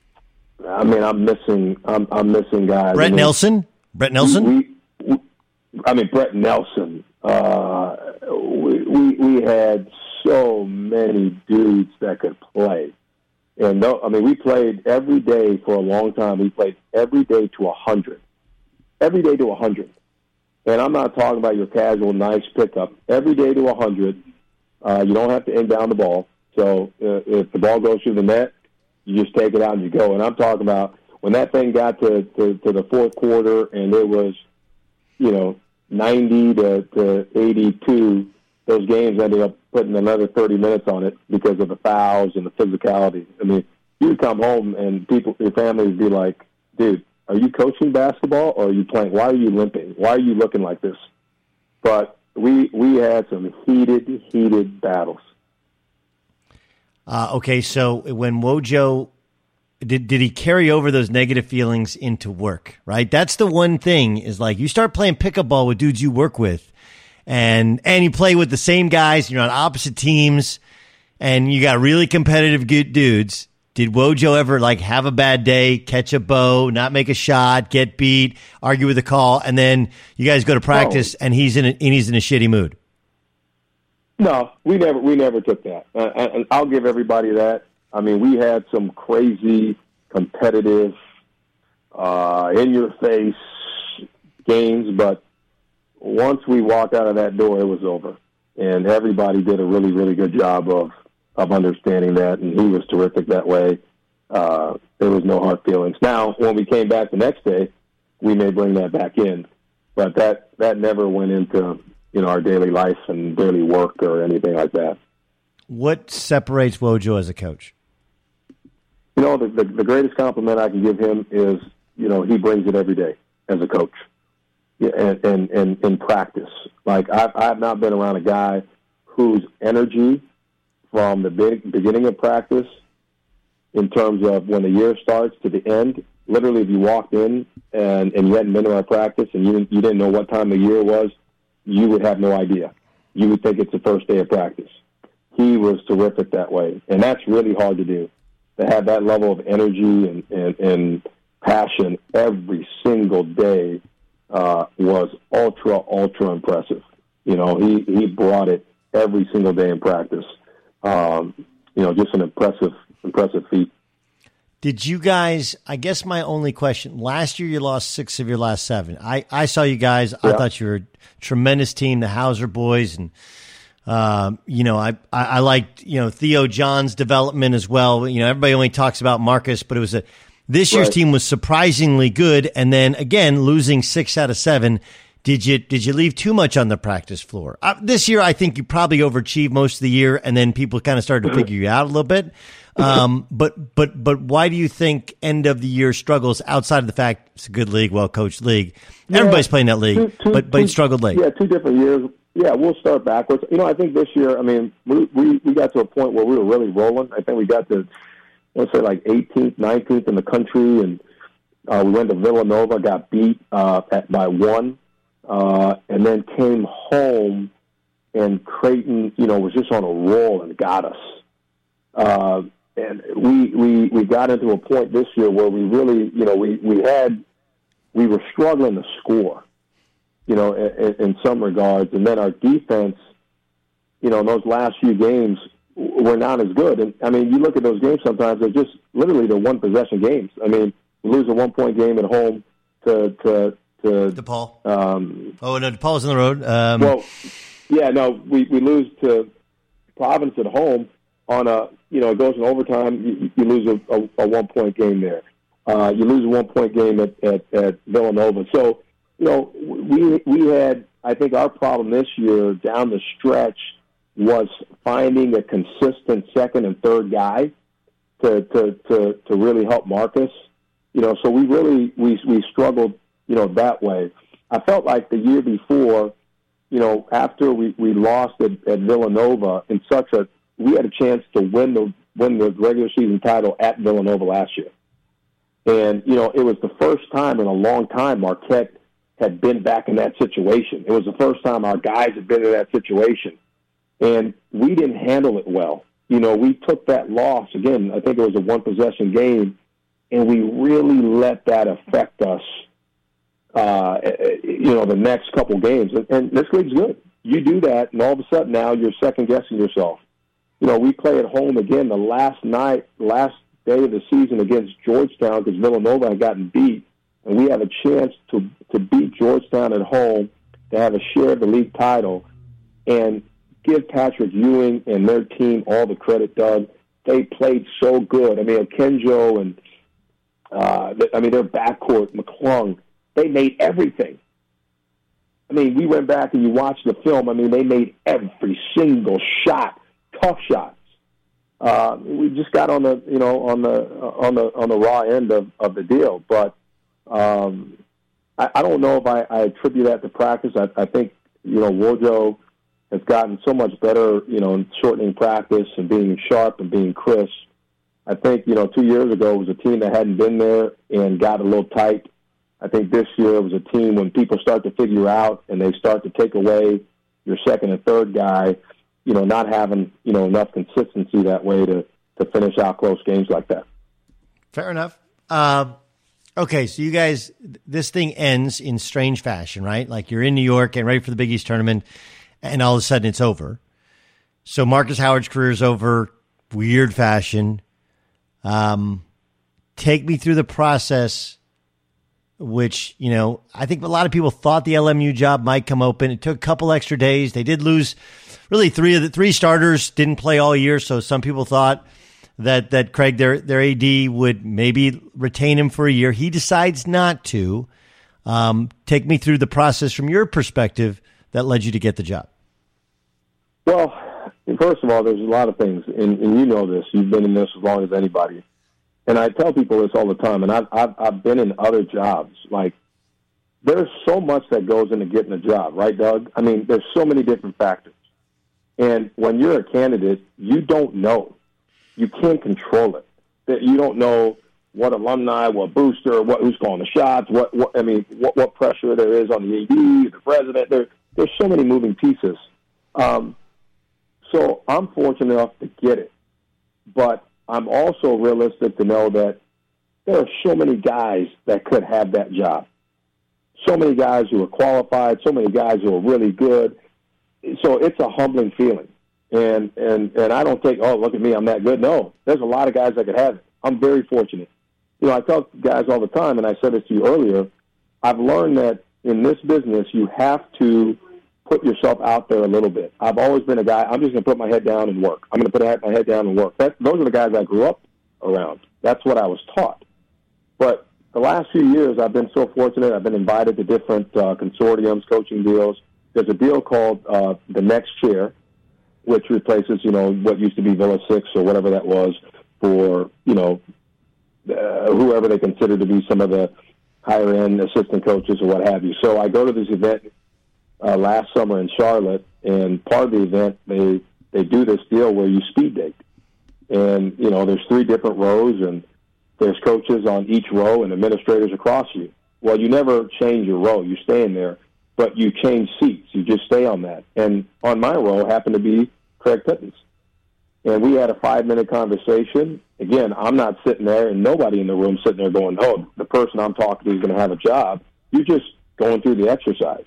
I mean, I'm missing. I'm, I'm missing guys. Brett I mean, Nelson. Brett Nelson. We, we, I mean, Brett Nelson. Uh, we, we we had so many dudes that could play, and no, I mean, we played every day for a long time. We played every day to a hundred, every day to a hundred. And I'm not talking about your casual, nice pickup. Every day to a hundred. Uh, you don't have to inbound the ball. So uh, if the ball goes through the net, you just take it out and you go. And I'm talking about when that thing got to, to, to the fourth quarter and it was, you know, ninety to, to eighty-two, those games ended up putting another thirty minutes on it because of the fouls and the physicality. I mean, you would come home and people, your family would be like, dude, are you coaching basketball or are you playing? Why are you limping? Why are you looking like this? But we we had some heated, heated battles. Uh, okay, so when Wojo, did did he carry over those negative feelings into work, right? That's the one thing is like you start playing pickup ball with dudes you work with and and you play with the same guys, you're on opposite teams and you got really competitive good dudes. Did Wojo ever like have a bad day, catch a bow, not make a shot, get beat, argue with the call, and then you guys go to practice oh. and he's in a, and he's in a shitty mood? No, we never we never took that, uh, and I'll give everybody that. I mean, we had some crazy, competitive, uh, in-your-face games, but once we walked out of that door, it was over, and everybody did a really, really good job of of understanding that, and he was terrific that way. Uh, there was no hard feelings. Now, when we came back the next day, we may bring that back in, but that, that never went into, you know, our daily life and daily work or anything like that. What separates Wojo as a coach? You know, the, the, the greatest compliment I can give him is, you know, he brings it every day as a coach, yeah, and, and, and in practice. Like, I've, I've not been around a guy whose energy from the big, beginning of practice in terms of when the year starts to the end, literally if you walked in and, and you hadn't been to our practice and you didn't, you didn't know what time of year was, you would have no idea. You would think it's the first day of practice. He was terrific that way, and that's really hard to do, to have that level of energy and, and, and passion every single day uh, was ultra, ultra impressive. You know, he, he brought it every single day in practice. Um, you know, just an impressive, impressive feat. Did you guys, I guess my only question, last year you lost six of your last seven. I, I saw you guys. Yeah. I thought you were a tremendous team, the Hauser boys. And, um, you know, I, I, I liked, you know, Theo John's development as well. You know, everybody only talks about Marcus, but it was a, this year's right. team was surprisingly good. And then again, losing six out of seven. Did you, did you leave too much on the practice floor? Uh, this year, I think you probably overachieved most of the year, and then people kind of started to figure you out a little bit. Um, but, but, but why do you think end of the year struggles outside of the fact it's a good league, well coached league? Yeah, everybody's playing that league, two, two, but, but he struggled late. Yeah, two different years. Yeah, we'll start backwards. You know, I think this year, I mean, we, we, we got to a point where we were really rolling. I think we got to, let's say like eighteenth, nineteenth in the country. And, uh, we went to Villanova, got beat, uh, at, by one, uh, and then came home and Creighton, you know, was just on a roll and got us. Uh, And we, we, we got into a point this year where we really, you know, we, we had, we were struggling to score, you know, in, in some regards. And then our defense, you know, in those last few games were not as good. And, I mean, you look at those games sometimes, they're just literally the one-possession games. I mean, we lose a one-point game at home to, to, to DePaul. Um, oh, no, DePaul's on the road. Um, well, yeah, no, we, we lose to Providence at home. On a, you know, it goes in overtime, you, you lose a, a, a one-point game there. Uh, you lose a one-point game at, at, at Villanova. So, you know, we we had, I think our problem this year down the stretch was finding a consistent second and third guy to to, to, to really help Marcus. You know, so we really, we, we struggled, you know, that way. I felt like the year before, you know, after we, we lost at, at Villanova in such a, we had a chance to win the win the regular season title at Villanova last year. And, you know, it was the first time in a long time Marquette had been back in that situation. It was the first time our guys had been in that situation. And we didn't handle it well. You know, we took that loss. Again, I think it was a one-possession game, and we really let that affect us, uh, you know, the next couple games. And, and this league's good. You do that, and all of a sudden now you're second-guessing yourself. You know, we play at home again the last night, last day of the season against Georgetown because Villanova had gotten beat, and we have a chance to to beat Georgetown at home, to have a share of the league title, and give Patrick Ewing and their team all the credit, Doug. They played so good. I mean, Kenjo and, uh, I mean, their backcourt, McClung, they made everything. I mean, we went back and you watched the film. I mean, they made every single shot. Tough shots. Uh, we just got on the, you know, on the on the on the raw end of, of the deal. But um, I, I don't know if I, I attribute that to practice. I, I think you know Wojo has gotten so much better, you know, in shortening practice and being sharp and being crisp. I think you know two years ago it was a team that hadn't been there and got a little tight. I think this year it was a team when people start to figure out and they start to take away your second and third guy. You know, not having, you know, enough consistency that way to, to finish out close games like that. Fair enough. Um, okay, so you guys, this thing ends in strange fashion, right? Like you're in New York getting ready for the Big East tournament, and all of a sudden it's over. So Marcus Howard's career is over, weird fashion. Um, take me through the process. which, you know, I think a lot of people thought the L M U job might come open. It took a couple extra days. They did lose really three of the three starters didn't play all year. So some people thought that, that Craig, their, their A D, would maybe retain him for a year. He decides not to. Um, take me through the process from your perspective that led you to get the job. Well, first of all, there's a lot of things, and, and you know this. You've been in this as long as anybody. And I tell people this all the time, and I've, I've, I've been in other jobs. Like, there's so much that goes into getting a job, right, Doug? I mean, there's so many different factors. And when you're a candidate, you don't know. You can't control it. That you don't know what alumni, what booster, what who's calling the shots, what, what I mean, what, what pressure there is on the A D, the president. There, there's so many moving pieces. Um, so I'm fortunate enough to get it. But I'm also realistic to know that there are so many guys that could have that job. So many guys who are qualified, so many guys who are really good. So it's a humbling feeling. And, and, and I don't think, oh, look at me, I'm that good. No, there's a lot of guys that could have it. I'm very fortunate. You know, I tell guys all the time, and I said this to you earlier, I've learned that in this business you have to put yourself out there a little bit. I've always been a guy, I'm just going to put my head down and work. I'm going to put my head down and work. That, those are the guys I grew up around. That's what I was taught. But the last few years, I've been so fortunate. I've been invited to different uh, consortiums, coaching deals. There's a deal called uh, the Next Chair, which replaces, you know, what used to be Villa Six or whatever that was for, you know, uh, whoever they consider to be some of the higher-end assistant coaches or what have you. So I go to this event Uh, last summer in Charlotte, and part of the event, they they do this deal where you speed date. And, you know, there's three different rows, and there's coaches on each row and administrators across you. Well, you never change your row. You stay in there, but you change seats. You just stay on that. And on my row happened to be Craig Pittance. And we had a five-minute conversation. Again, I'm not sitting there, and nobody in the room sitting there going, oh, the person I'm talking to is going to have a job. You're just going through the exercise.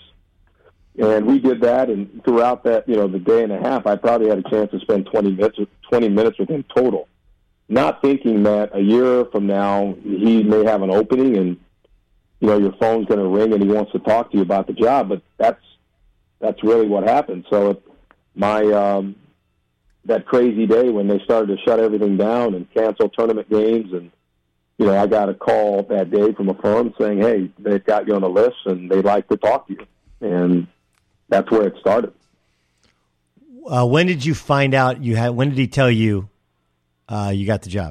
And we did that, and throughout that, you know, the day and a half, I probably had a chance to spend twenty minutes, twenty minutes with him total, not thinking that a year from now he may have an opening, and you know your phone's going to ring and he wants to talk to you about the job. But that's that's really what happened. So it, my um, that crazy day when they started to shut everything down and cancel tournament games, and you know, I got a call that day from a firm saying, "Hey, they've got you on the list and they'd like to talk to you," and that's where it started. Uh, when did you find out you had? When did he tell you uh, you got the job?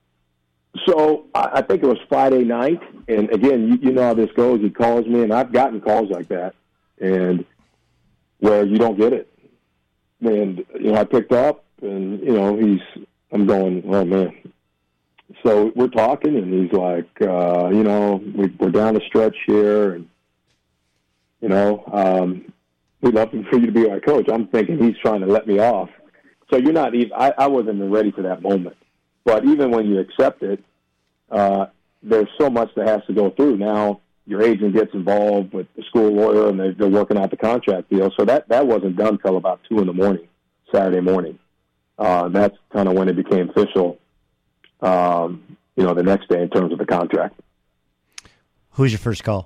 So I, I think it was Friday night, and again, you, you know how this goes. He calls me, and I've gotten calls like that, and where you don't get it. And you know, I picked up, and you know, he's. I'm going, oh man. So we're talking, and he's like, uh, you know, we, we're down the stretch here, and you know. Um, We'd love for you to be our coach. I'm thinking he's trying to let me off. So you're not even, I, I wasn't ready for that moment. But even when you accept it, uh, there's so much that has to go through. Now your agent gets involved with the school lawyer, and they're, they're working out the contract deal. So that, that wasn't done till about two in the morning, Saturday morning. Uh, that's kind of when it became official, um, you know, the next day in terms of the contract. Who's your first call?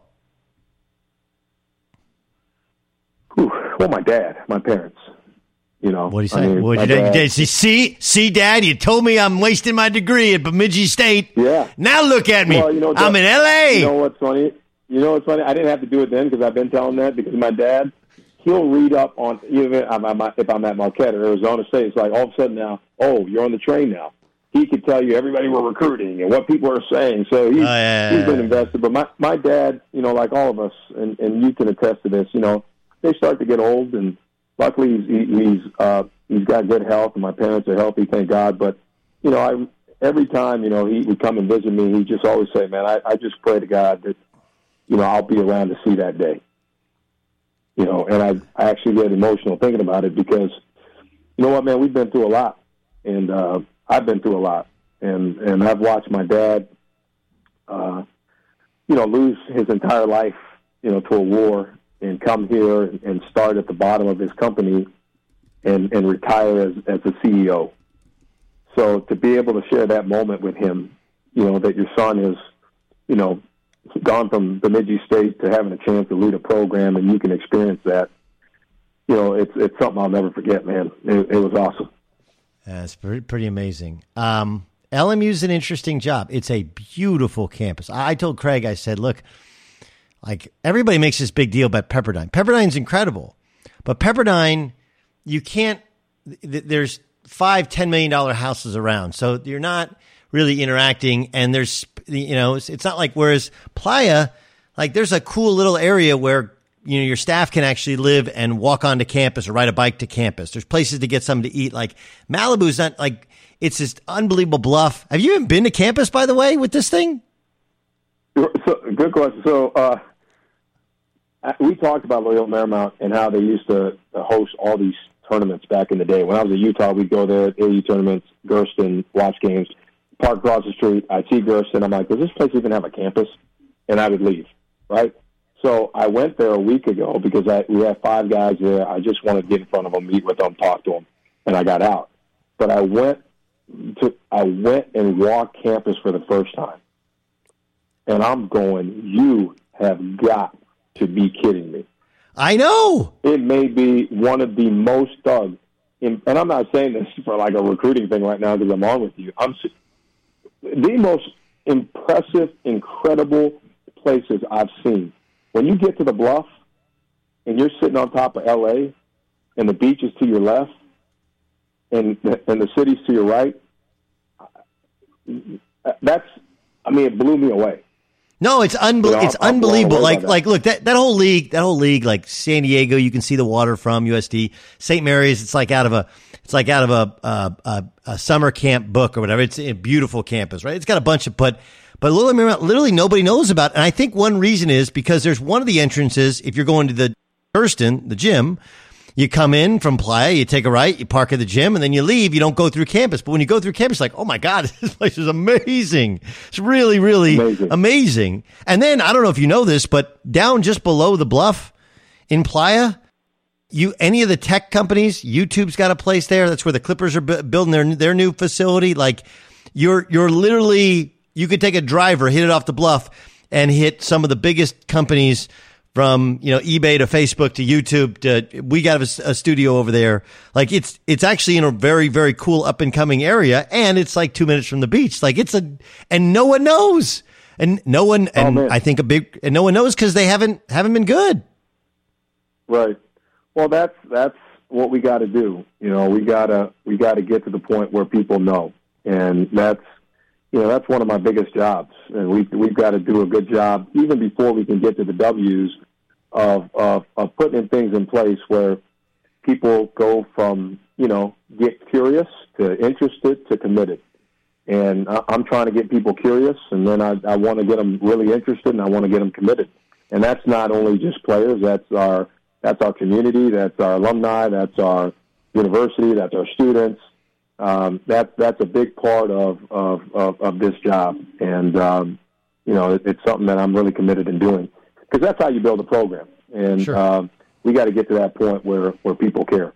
Well, my dad, my parents, you know. What do you say? I mean, what did you say? See, see, Dad, you told me I'm wasting my degree at Bemidji State. Yeah. Now look at me. Well, you know, I'm in L A. You know what's funny? You know what's funny? I didn't have to do it then because I've been telling that because my dad, he'll read up on, even if I'm at Marquette or Arizona State, it's like all of a sudden now, oh, you're on the train now. He could tell you everybody we're recruiting and what people are saying. So he's, oh, yeah, he's been invested. But my, my dad, you know, like all of us, and, and you can attest to this, you know, they start to get old, and luckily he's he's uh, he's got good health, and my parents are healthy, thank God. But you know, I every time you know he would come and visit me, he just always say, "Man, I, I just pray to God that you know I'll be around to see that day." You know, and I I actually get emotional thinking about it because you know what, man, we've been through a lot, and uh, I've been through a lot, and and I've watched my dad, uh, you know, lose his entire life, you know, to a war. And come here and start at the bottom of his company and, and retire as, as a C E O. So to be able to share that moment with him, you know, that your son is, you know, gone from Bemidji State to having a chance to lead a program, and you can experience that. You know, it's it's something I'll never forget, man. It, it was awesome. That's pretty, pretty amazing. Um, L M U's an interesting job. It's a beautiful campus. I, I told Craig, I said, look, like everybody makes this big deal about Pepperdine. Pepperdine's incredible, but Pepperdine, you can't. Th- there's five, ten million dollar houses around, so you're not really interacting. And there's, you know, it's, it's not like whereas Playa, like there's a cool little area where you know your staff can actually live and walk onto campus or ride a bike to campus. There's places to get something to eat. Like Malibu's not like it's this unbelievable bluff. Have you even been to campus, by the way, with this thing? So, good question. So uh, we talked about Loyola Marymount and how they used to host all these tournaments back in the day. When I was in Utah, we'd go there at A U tournaments, Gersten, watch games, park across the street. I'd see Gersten. I'm like, does this place even have a campus? And I would leave, right? So I went there a week ago because I, we had five guys there. I just wanted to get in front of them, meet with them, talk to them, and I got out. But I went to I went and walked campus for the first time. And I'm going, you have got to be kidding me. I know. It may be one of the most dug, in, and I'm not saying this for like a recruiting thing right now because I'm on with you. I'm the most impressive, incredible places I've seen. When you get to the Bluff and you're sitting on top of L A and the beach is to your left and and the city's to your right, that's, I mean, it blew me away. No, it's unbe- you know, it's I'm, unbelievable. I'm like, that. like, look, that, that whole league, that whole league, like San Diego, you can see the water from U S D. Saint Mary's, it's like out of a, it's like out of a, a, a, a summer camp book or whatever. It's a beautiful campus, right? It's got a bunch of, but, but Loyola literally nobody knows about. And I think one reason is because there's one of the entrances. If you're going to the Gersten, the gym, you come in from Playa, you take a right, you park at the gym, and then you leave. You don't go through campus. But when you go through campus, like, oh, my God, this place is amazing. It's really, really amazing. amazing. And then, I don't know if you know this, but down just below the Bluff in Playa, you any of the tech companies, YouTube's got a place there. That's where the Clippers are bu- building their their new facility. Like, you're you're literally, you could take a driver, hit it off the Bluff, and hit some of the biggest companies from, you know, eBay to Facebook to YouTube to, we got a, a studio over there. Like it's, it's actually in a very, very cool up and coming area. And it's like two minutes from the beach. Like it's a, and no one knows. And no one, and oh, I think a big, and no one knows because they haven't, haven't been good. Right. Well, that's, that's what we got to do. You know, we gotta, we gotta get to the point where people know. And that's, you know, that's one of my biggest jobs. And we've, we've got to do a good job even before we can get to the W's. Of, of of putting things in place where people go from, you know, get curious to interested to committed. And I, I'm trying to get people curious, and then I, I want to get them really interested, and I want to get them committed. And that's not only just players. That's our that's our community. That's our alumni. That's our university. That's our students. Um, that's that's a big part of of, of, of this job. And um, you know, it, it's something that I'm really committed in doing. Because that's how you build a program. And sure. um, we got to get to that point where, where people care.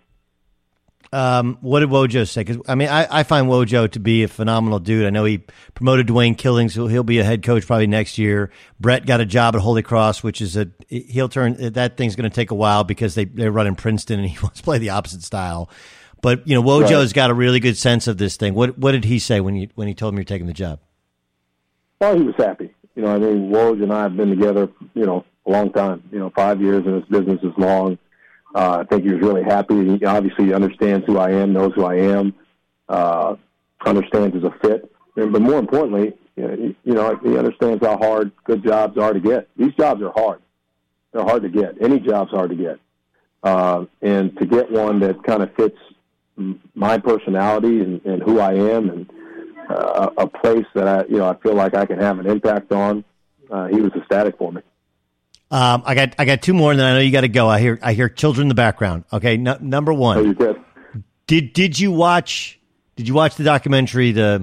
Um, what did Wojo say? Because, I mean, I, I find Wojo to be a phenomenal dude. I know he promoted Dwayne Killings, so he'll be a head coach probably next year. Brett got a job at Holy Cross, which is a – he'll turn – that thing's going to take a while because they, they're running Princeton and he wants to play the opposite style. But, you know, Wojo's right. got a really good sense of this thing. What what did he say when you when he told him you're taking the job? Well, he was happy. You know, I mean, Woj and I have been together, you know, a long time. You know, five years in this business is long. Uh, I think he was really happy. He obviously understands who I am, knows who I am, uh, understands as a fit. And, but more importantly, you know, he, you know, he understands how hard good jobs are to get. These jobs are hard. They're hard to get. Any job's hard to get. Uh, and to get one that kind of fits my personality and, and who I am and Uh, a place that I, you know, I feel like I can have an impact on. Uh, he was ecstatic for me. Um, I got, I got two more, and then I know you got to go. I hear, I hear children in the background. Okay, no, number one. Oh, you did. Did did you watch? Did you watch the documentary? The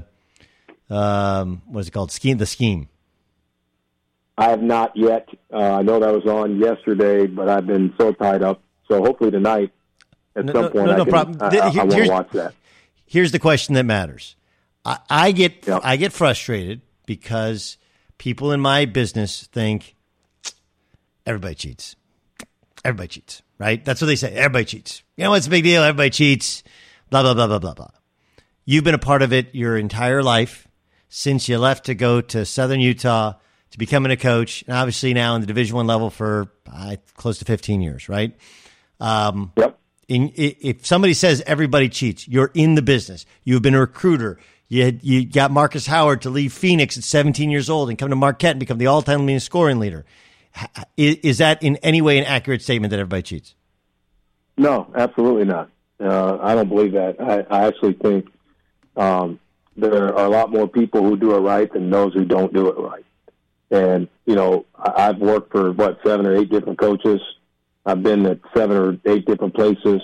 um, what is it called? Scheme. The Scheme. I have not yet. Uh, I know that was on yesterday, but I've been so tied up. So hopefully tonight, at no, some no, point, no, I, no can, problem. I, I, I won't watch that. Here's the question that matters. I, I get yep. I get frustrated because people in my business think everybody cheats. Everybody cheats, right? That's what they say. Everybody cheats. You know what's the big deal? Everybody cheats. Blah, blah, blah, blah, blah, blah. You've been a part of it your entire life since you left to go to Southern Utah to becoming a coach, and obviously now in the Division One level for uh, close to fifteen years, right? Um, yep. In, if somebody says everybody cheats, you're in the business. You've been a recruiter. You had, you got Marcus Howard to leave Phoenix at seventeen years old and come to Marquette and become the all-time leading scoring leader. Is, is that in any way an accurate statement that everybody cheats? No, absolutely not. Uh, I don't believe that. I, I actually think um, there are a lot more people who do it right than those who don't do it right. And, you know, I've worked for, what, seven or eight different coaches. I've been at seven or eight different places.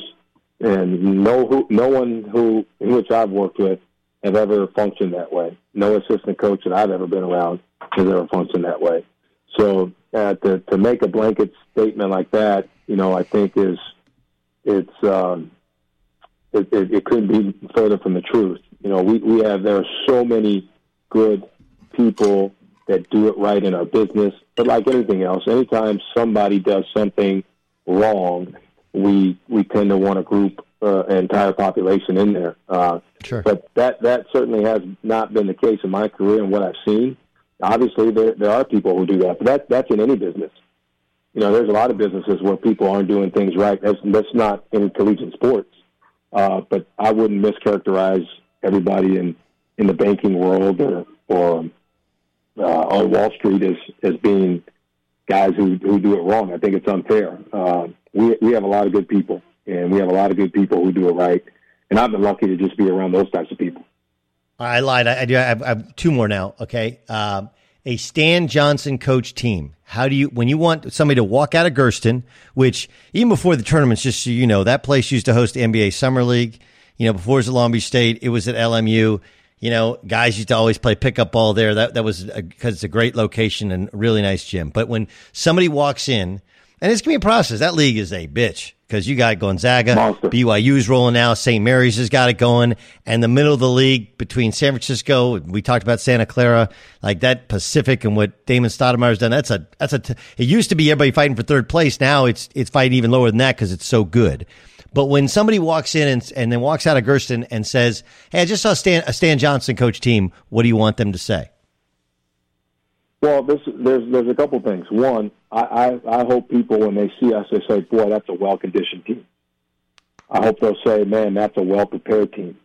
And no who, no one who in which I've worked with have ever functioned that way. No assistant coach that I've ever been around has ever functioned that way. So uh, to, to make a blanket statement like that, you know, I think is it's um, it, it, it couldn't be further from the truth. You know, we, we have there are so many good people that do it right in our business, but like anything else, anytime somebody does something wrong, we we tend to want to group uh, an entire population in there. Uh, sure. But that that certainly has not been the case in my career and what I've seen. Obviously, there there are people who do that, but that that's in any business. You know, there's a lot of businesses where people aren't doing things right. That's that's not in collegiate sports. Uh, but I wouldn't mischaracterize everybody in, in the banking world or, or uh, on Wall Street as, as being guys who, who do it wrong. I think it's unfair. Uh, we we have a lot of good people, and we have a lot of good people who do it right. And I've been lucky to just be around those types of people. I lied. I, I do. I have, I have two more now. Okay. Um, a Stan Johnson coach team. How do you, when you want somebody to walk out of Gersten, which even before the tournaments, just so you know, that place used to host the N B A Summer League. You know, before it was at Long Beach State, it was at L M U. You know, guys used to always play pickup ball there. That that was because it's a great location and a really nice gym. But when somebody walks in, and it's going to be a process, that league is a bitch because you got Gonzaga, Monster. B Y U's rolling now, Saint Mary's has got it going, and the middle of the league between San Francisco, we talked about Santa Clara, like that Pacific and what Damon Stoudemire's done. That's a that's a. T- it used to be everybody fighting for third place. Now it's it's fighting even lower than that because it's so good. But when somebody walks in and, and then walks out of Gersten and says, hey, I just saw Stan, a Stan Johnson coach team, what do you want them to say? Well, this, there's there's a couple things. One, I, I, I hope people, when they see us, they say, boy, that's a well-conditioned team. I hope they'll say, man, that's a well-prepared team.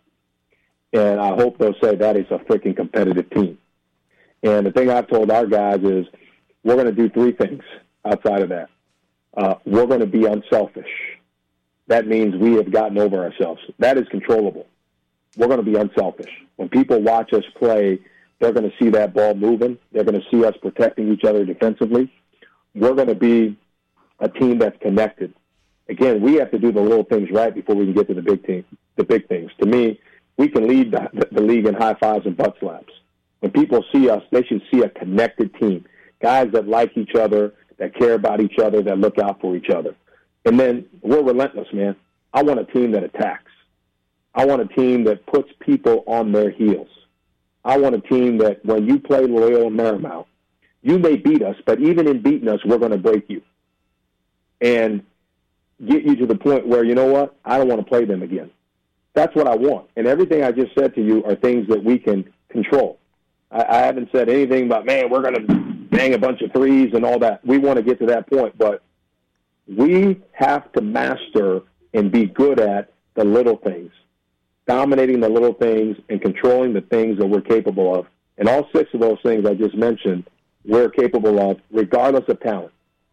And I hope they'll say that is a freaking competitive team. And the thing I've told our guys is we're going to do three things outside of that. Uh, we're going to be unselfish. That means we have gotten over ourselves. That is controllable. We're going to be unselfish. When people watch us play, they're going to see that ball moving. They're going to see us protecting each other defensively. We're going to be a team that's connected. Again, we have to do the little things right before we can get to the big team, the big things. To me, we can lead the, the league in high fives and butt slaps. When people see us, they should see a connected team, guys that like each other, that care about each other, that look out for each other. And then we're relentless, man. I want a team that attacks. I want a team that puts people on their heels. I want a team that when you play Loyola Marymount, you may beat us, but even in beating us, we're going to break you and get you to the point where, you know what, I don't want to play them again. That's what I want. And everything I just said to you are things that we can control. I, I haven't said anything about, man, we're going to bang a bunch of threes and all that. We want to get to that point, but we have to master and be good at the little things, dominating the little things and controlling the things that we're capable of. And all six of those things I just mentioned, we're capable of, regardless of talent.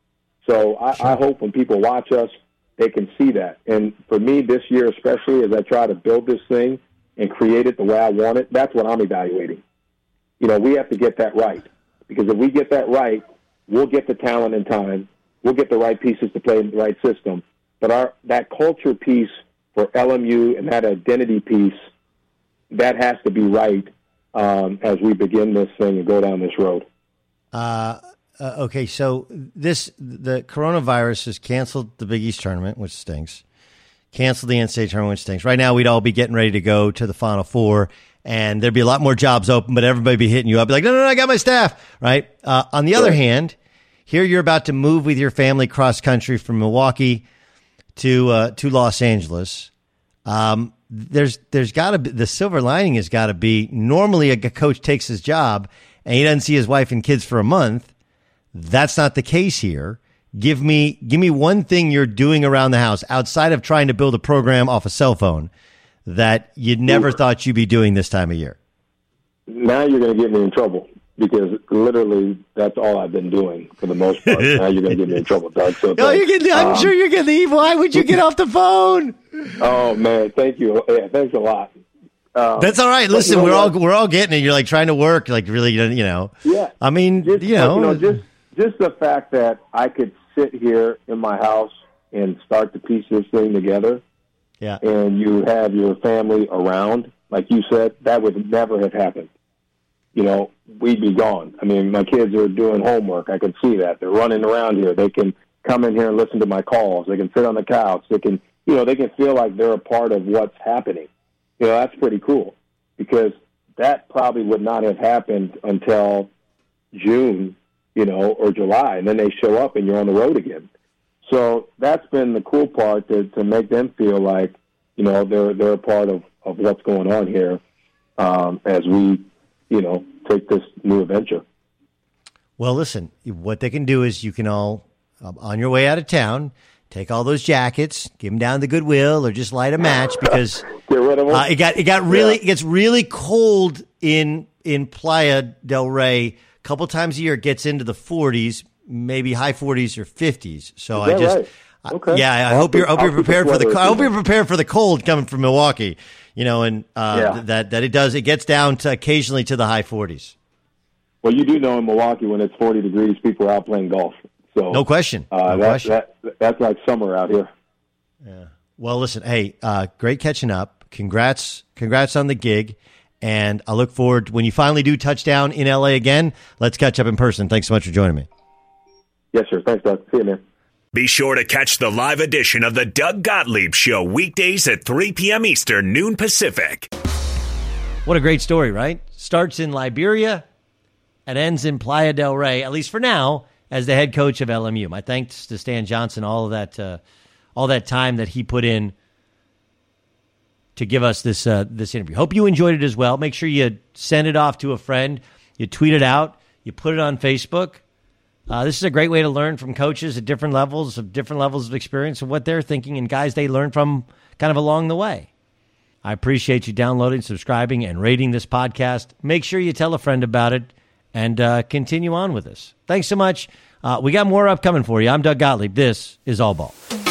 So I, I hope when people watch us, they can see that. And for me, this year especially, as I try to build this thing and create it the way I want it, that's what I'm evaluating. You know, we have to get that right. Because if we get that right, we'll get the talent in time. We'll get the right pieces to play in the right system. But our that culture piece for L M U and that identity piece, that has to be right um, as we begin this thing and go down this road. Uh, uh, okay, so this the coronavirus has canceled the Big East tournament, which stinks. Canceled the N C double A tournament, which stinks. Right now, we'd all be getting ready to go to the Final Four and there'd be a lot more jobs open, but everybody be hitting you up, be like, no, no, no, I got my staff, right? Uh, on the sure. other hand, here you're about to move with your family cross country from Milwaukee to uh, to Los Angeles. Um, there's there's got to be the silver lining has got to be normally a coach takes his job and he doesn't see his wife and kids for a month. That's not the case here. Give me give me one thing you're doing around the house outside of trying to build a program off a cell phone that you never Ooh. thought you'd be doing this time of year. Now you're going to get me in trouble because literally that's all I've been doing for the most part. Now you're going to get me in trouble, Doug. So no, you're getting, I'm um, sure you're going to leave. Why would you get off the phone? Oh man, thank you. Yeah, thanks a lot. Um, that's all right. Listen, you know, we're all we're all getting it. You're like trying to work, like really, you know. Yeah. I mean, just, you know, you know, just just the fact that I could sit here in my house and start to piece this thing together. Yeah. And you have your family around, like you said, that would never have happened. You know, we'd be gone. I mean, my kids are doing homework. I can see that. They're running around here. They can come in here and listen to my calls. They can sit on the couch. They can, you know, they can feel like they're a part of what's happening. You know, that's pretty cool because that probably would not have happened until June, you know, or July. And then they show up and you're on the road again. So that's been the cool part to, to make them feel like, you know, they're they're a part of, of what's going on here um, as we, you know, take this new adventure. Well, listen, what they can do is you can all, um, on your way out of town, take all those jackets, give them down to Goodwill, or just light a match because Get rid of them. Uh, it got it got really yeah. it gets really cold in in Playa del Rey. A couple times a year, it gets into the forties. Maybe high forties or fifties. So I just, right? okay. yeah, I I'll hope you're, I'll hope you're prepared for the, I hope you're prepared for the cold coming from Milwaukee, you know, and, uh, yeah. th- that, that it does, it gets down to occasionally to the high forties. Well, you do know in Milwaukee when it's forty degrees, people are out playing golf. So no question. Uh, no that, question. That, that's like summer out here. Yeah. Well, listen, hey, uh, great catching up. Congrats, congrats on the gig. And I look forward when you finally do touchdown in L A again. Let's catch up in person. Thanks so much for joining me. Yes, sir. Thanks, Doug. See you, man. Be sure to catch the live edition of the Doug Gottlieb Show weekdays at three p.m. Eastern, noon Pacific. What a great story, right? Starts in Liberia and ends in Playa del Rey, at least for now, as the head coach of L M U. My thanks to Stan Johnson, all of that, uh, all that time that he put in to give us this uh, this interview. Hope you enjoyed it as well. Make sure you send it off to a friend. You tweet it out. You put it on Facebook. Uh, this is a great way to learn from coaches at different levels of different levels of experience of what they're thinking and guys they learn from kind of along the way. I appreciate you downloading, subscribing, and rating this podcast. Make sure you tell a friend about it and uh, continue on with this. Thanks so much. Uh, we got more upcoming for you. I'm Doug Gottlieb. This is All Ball.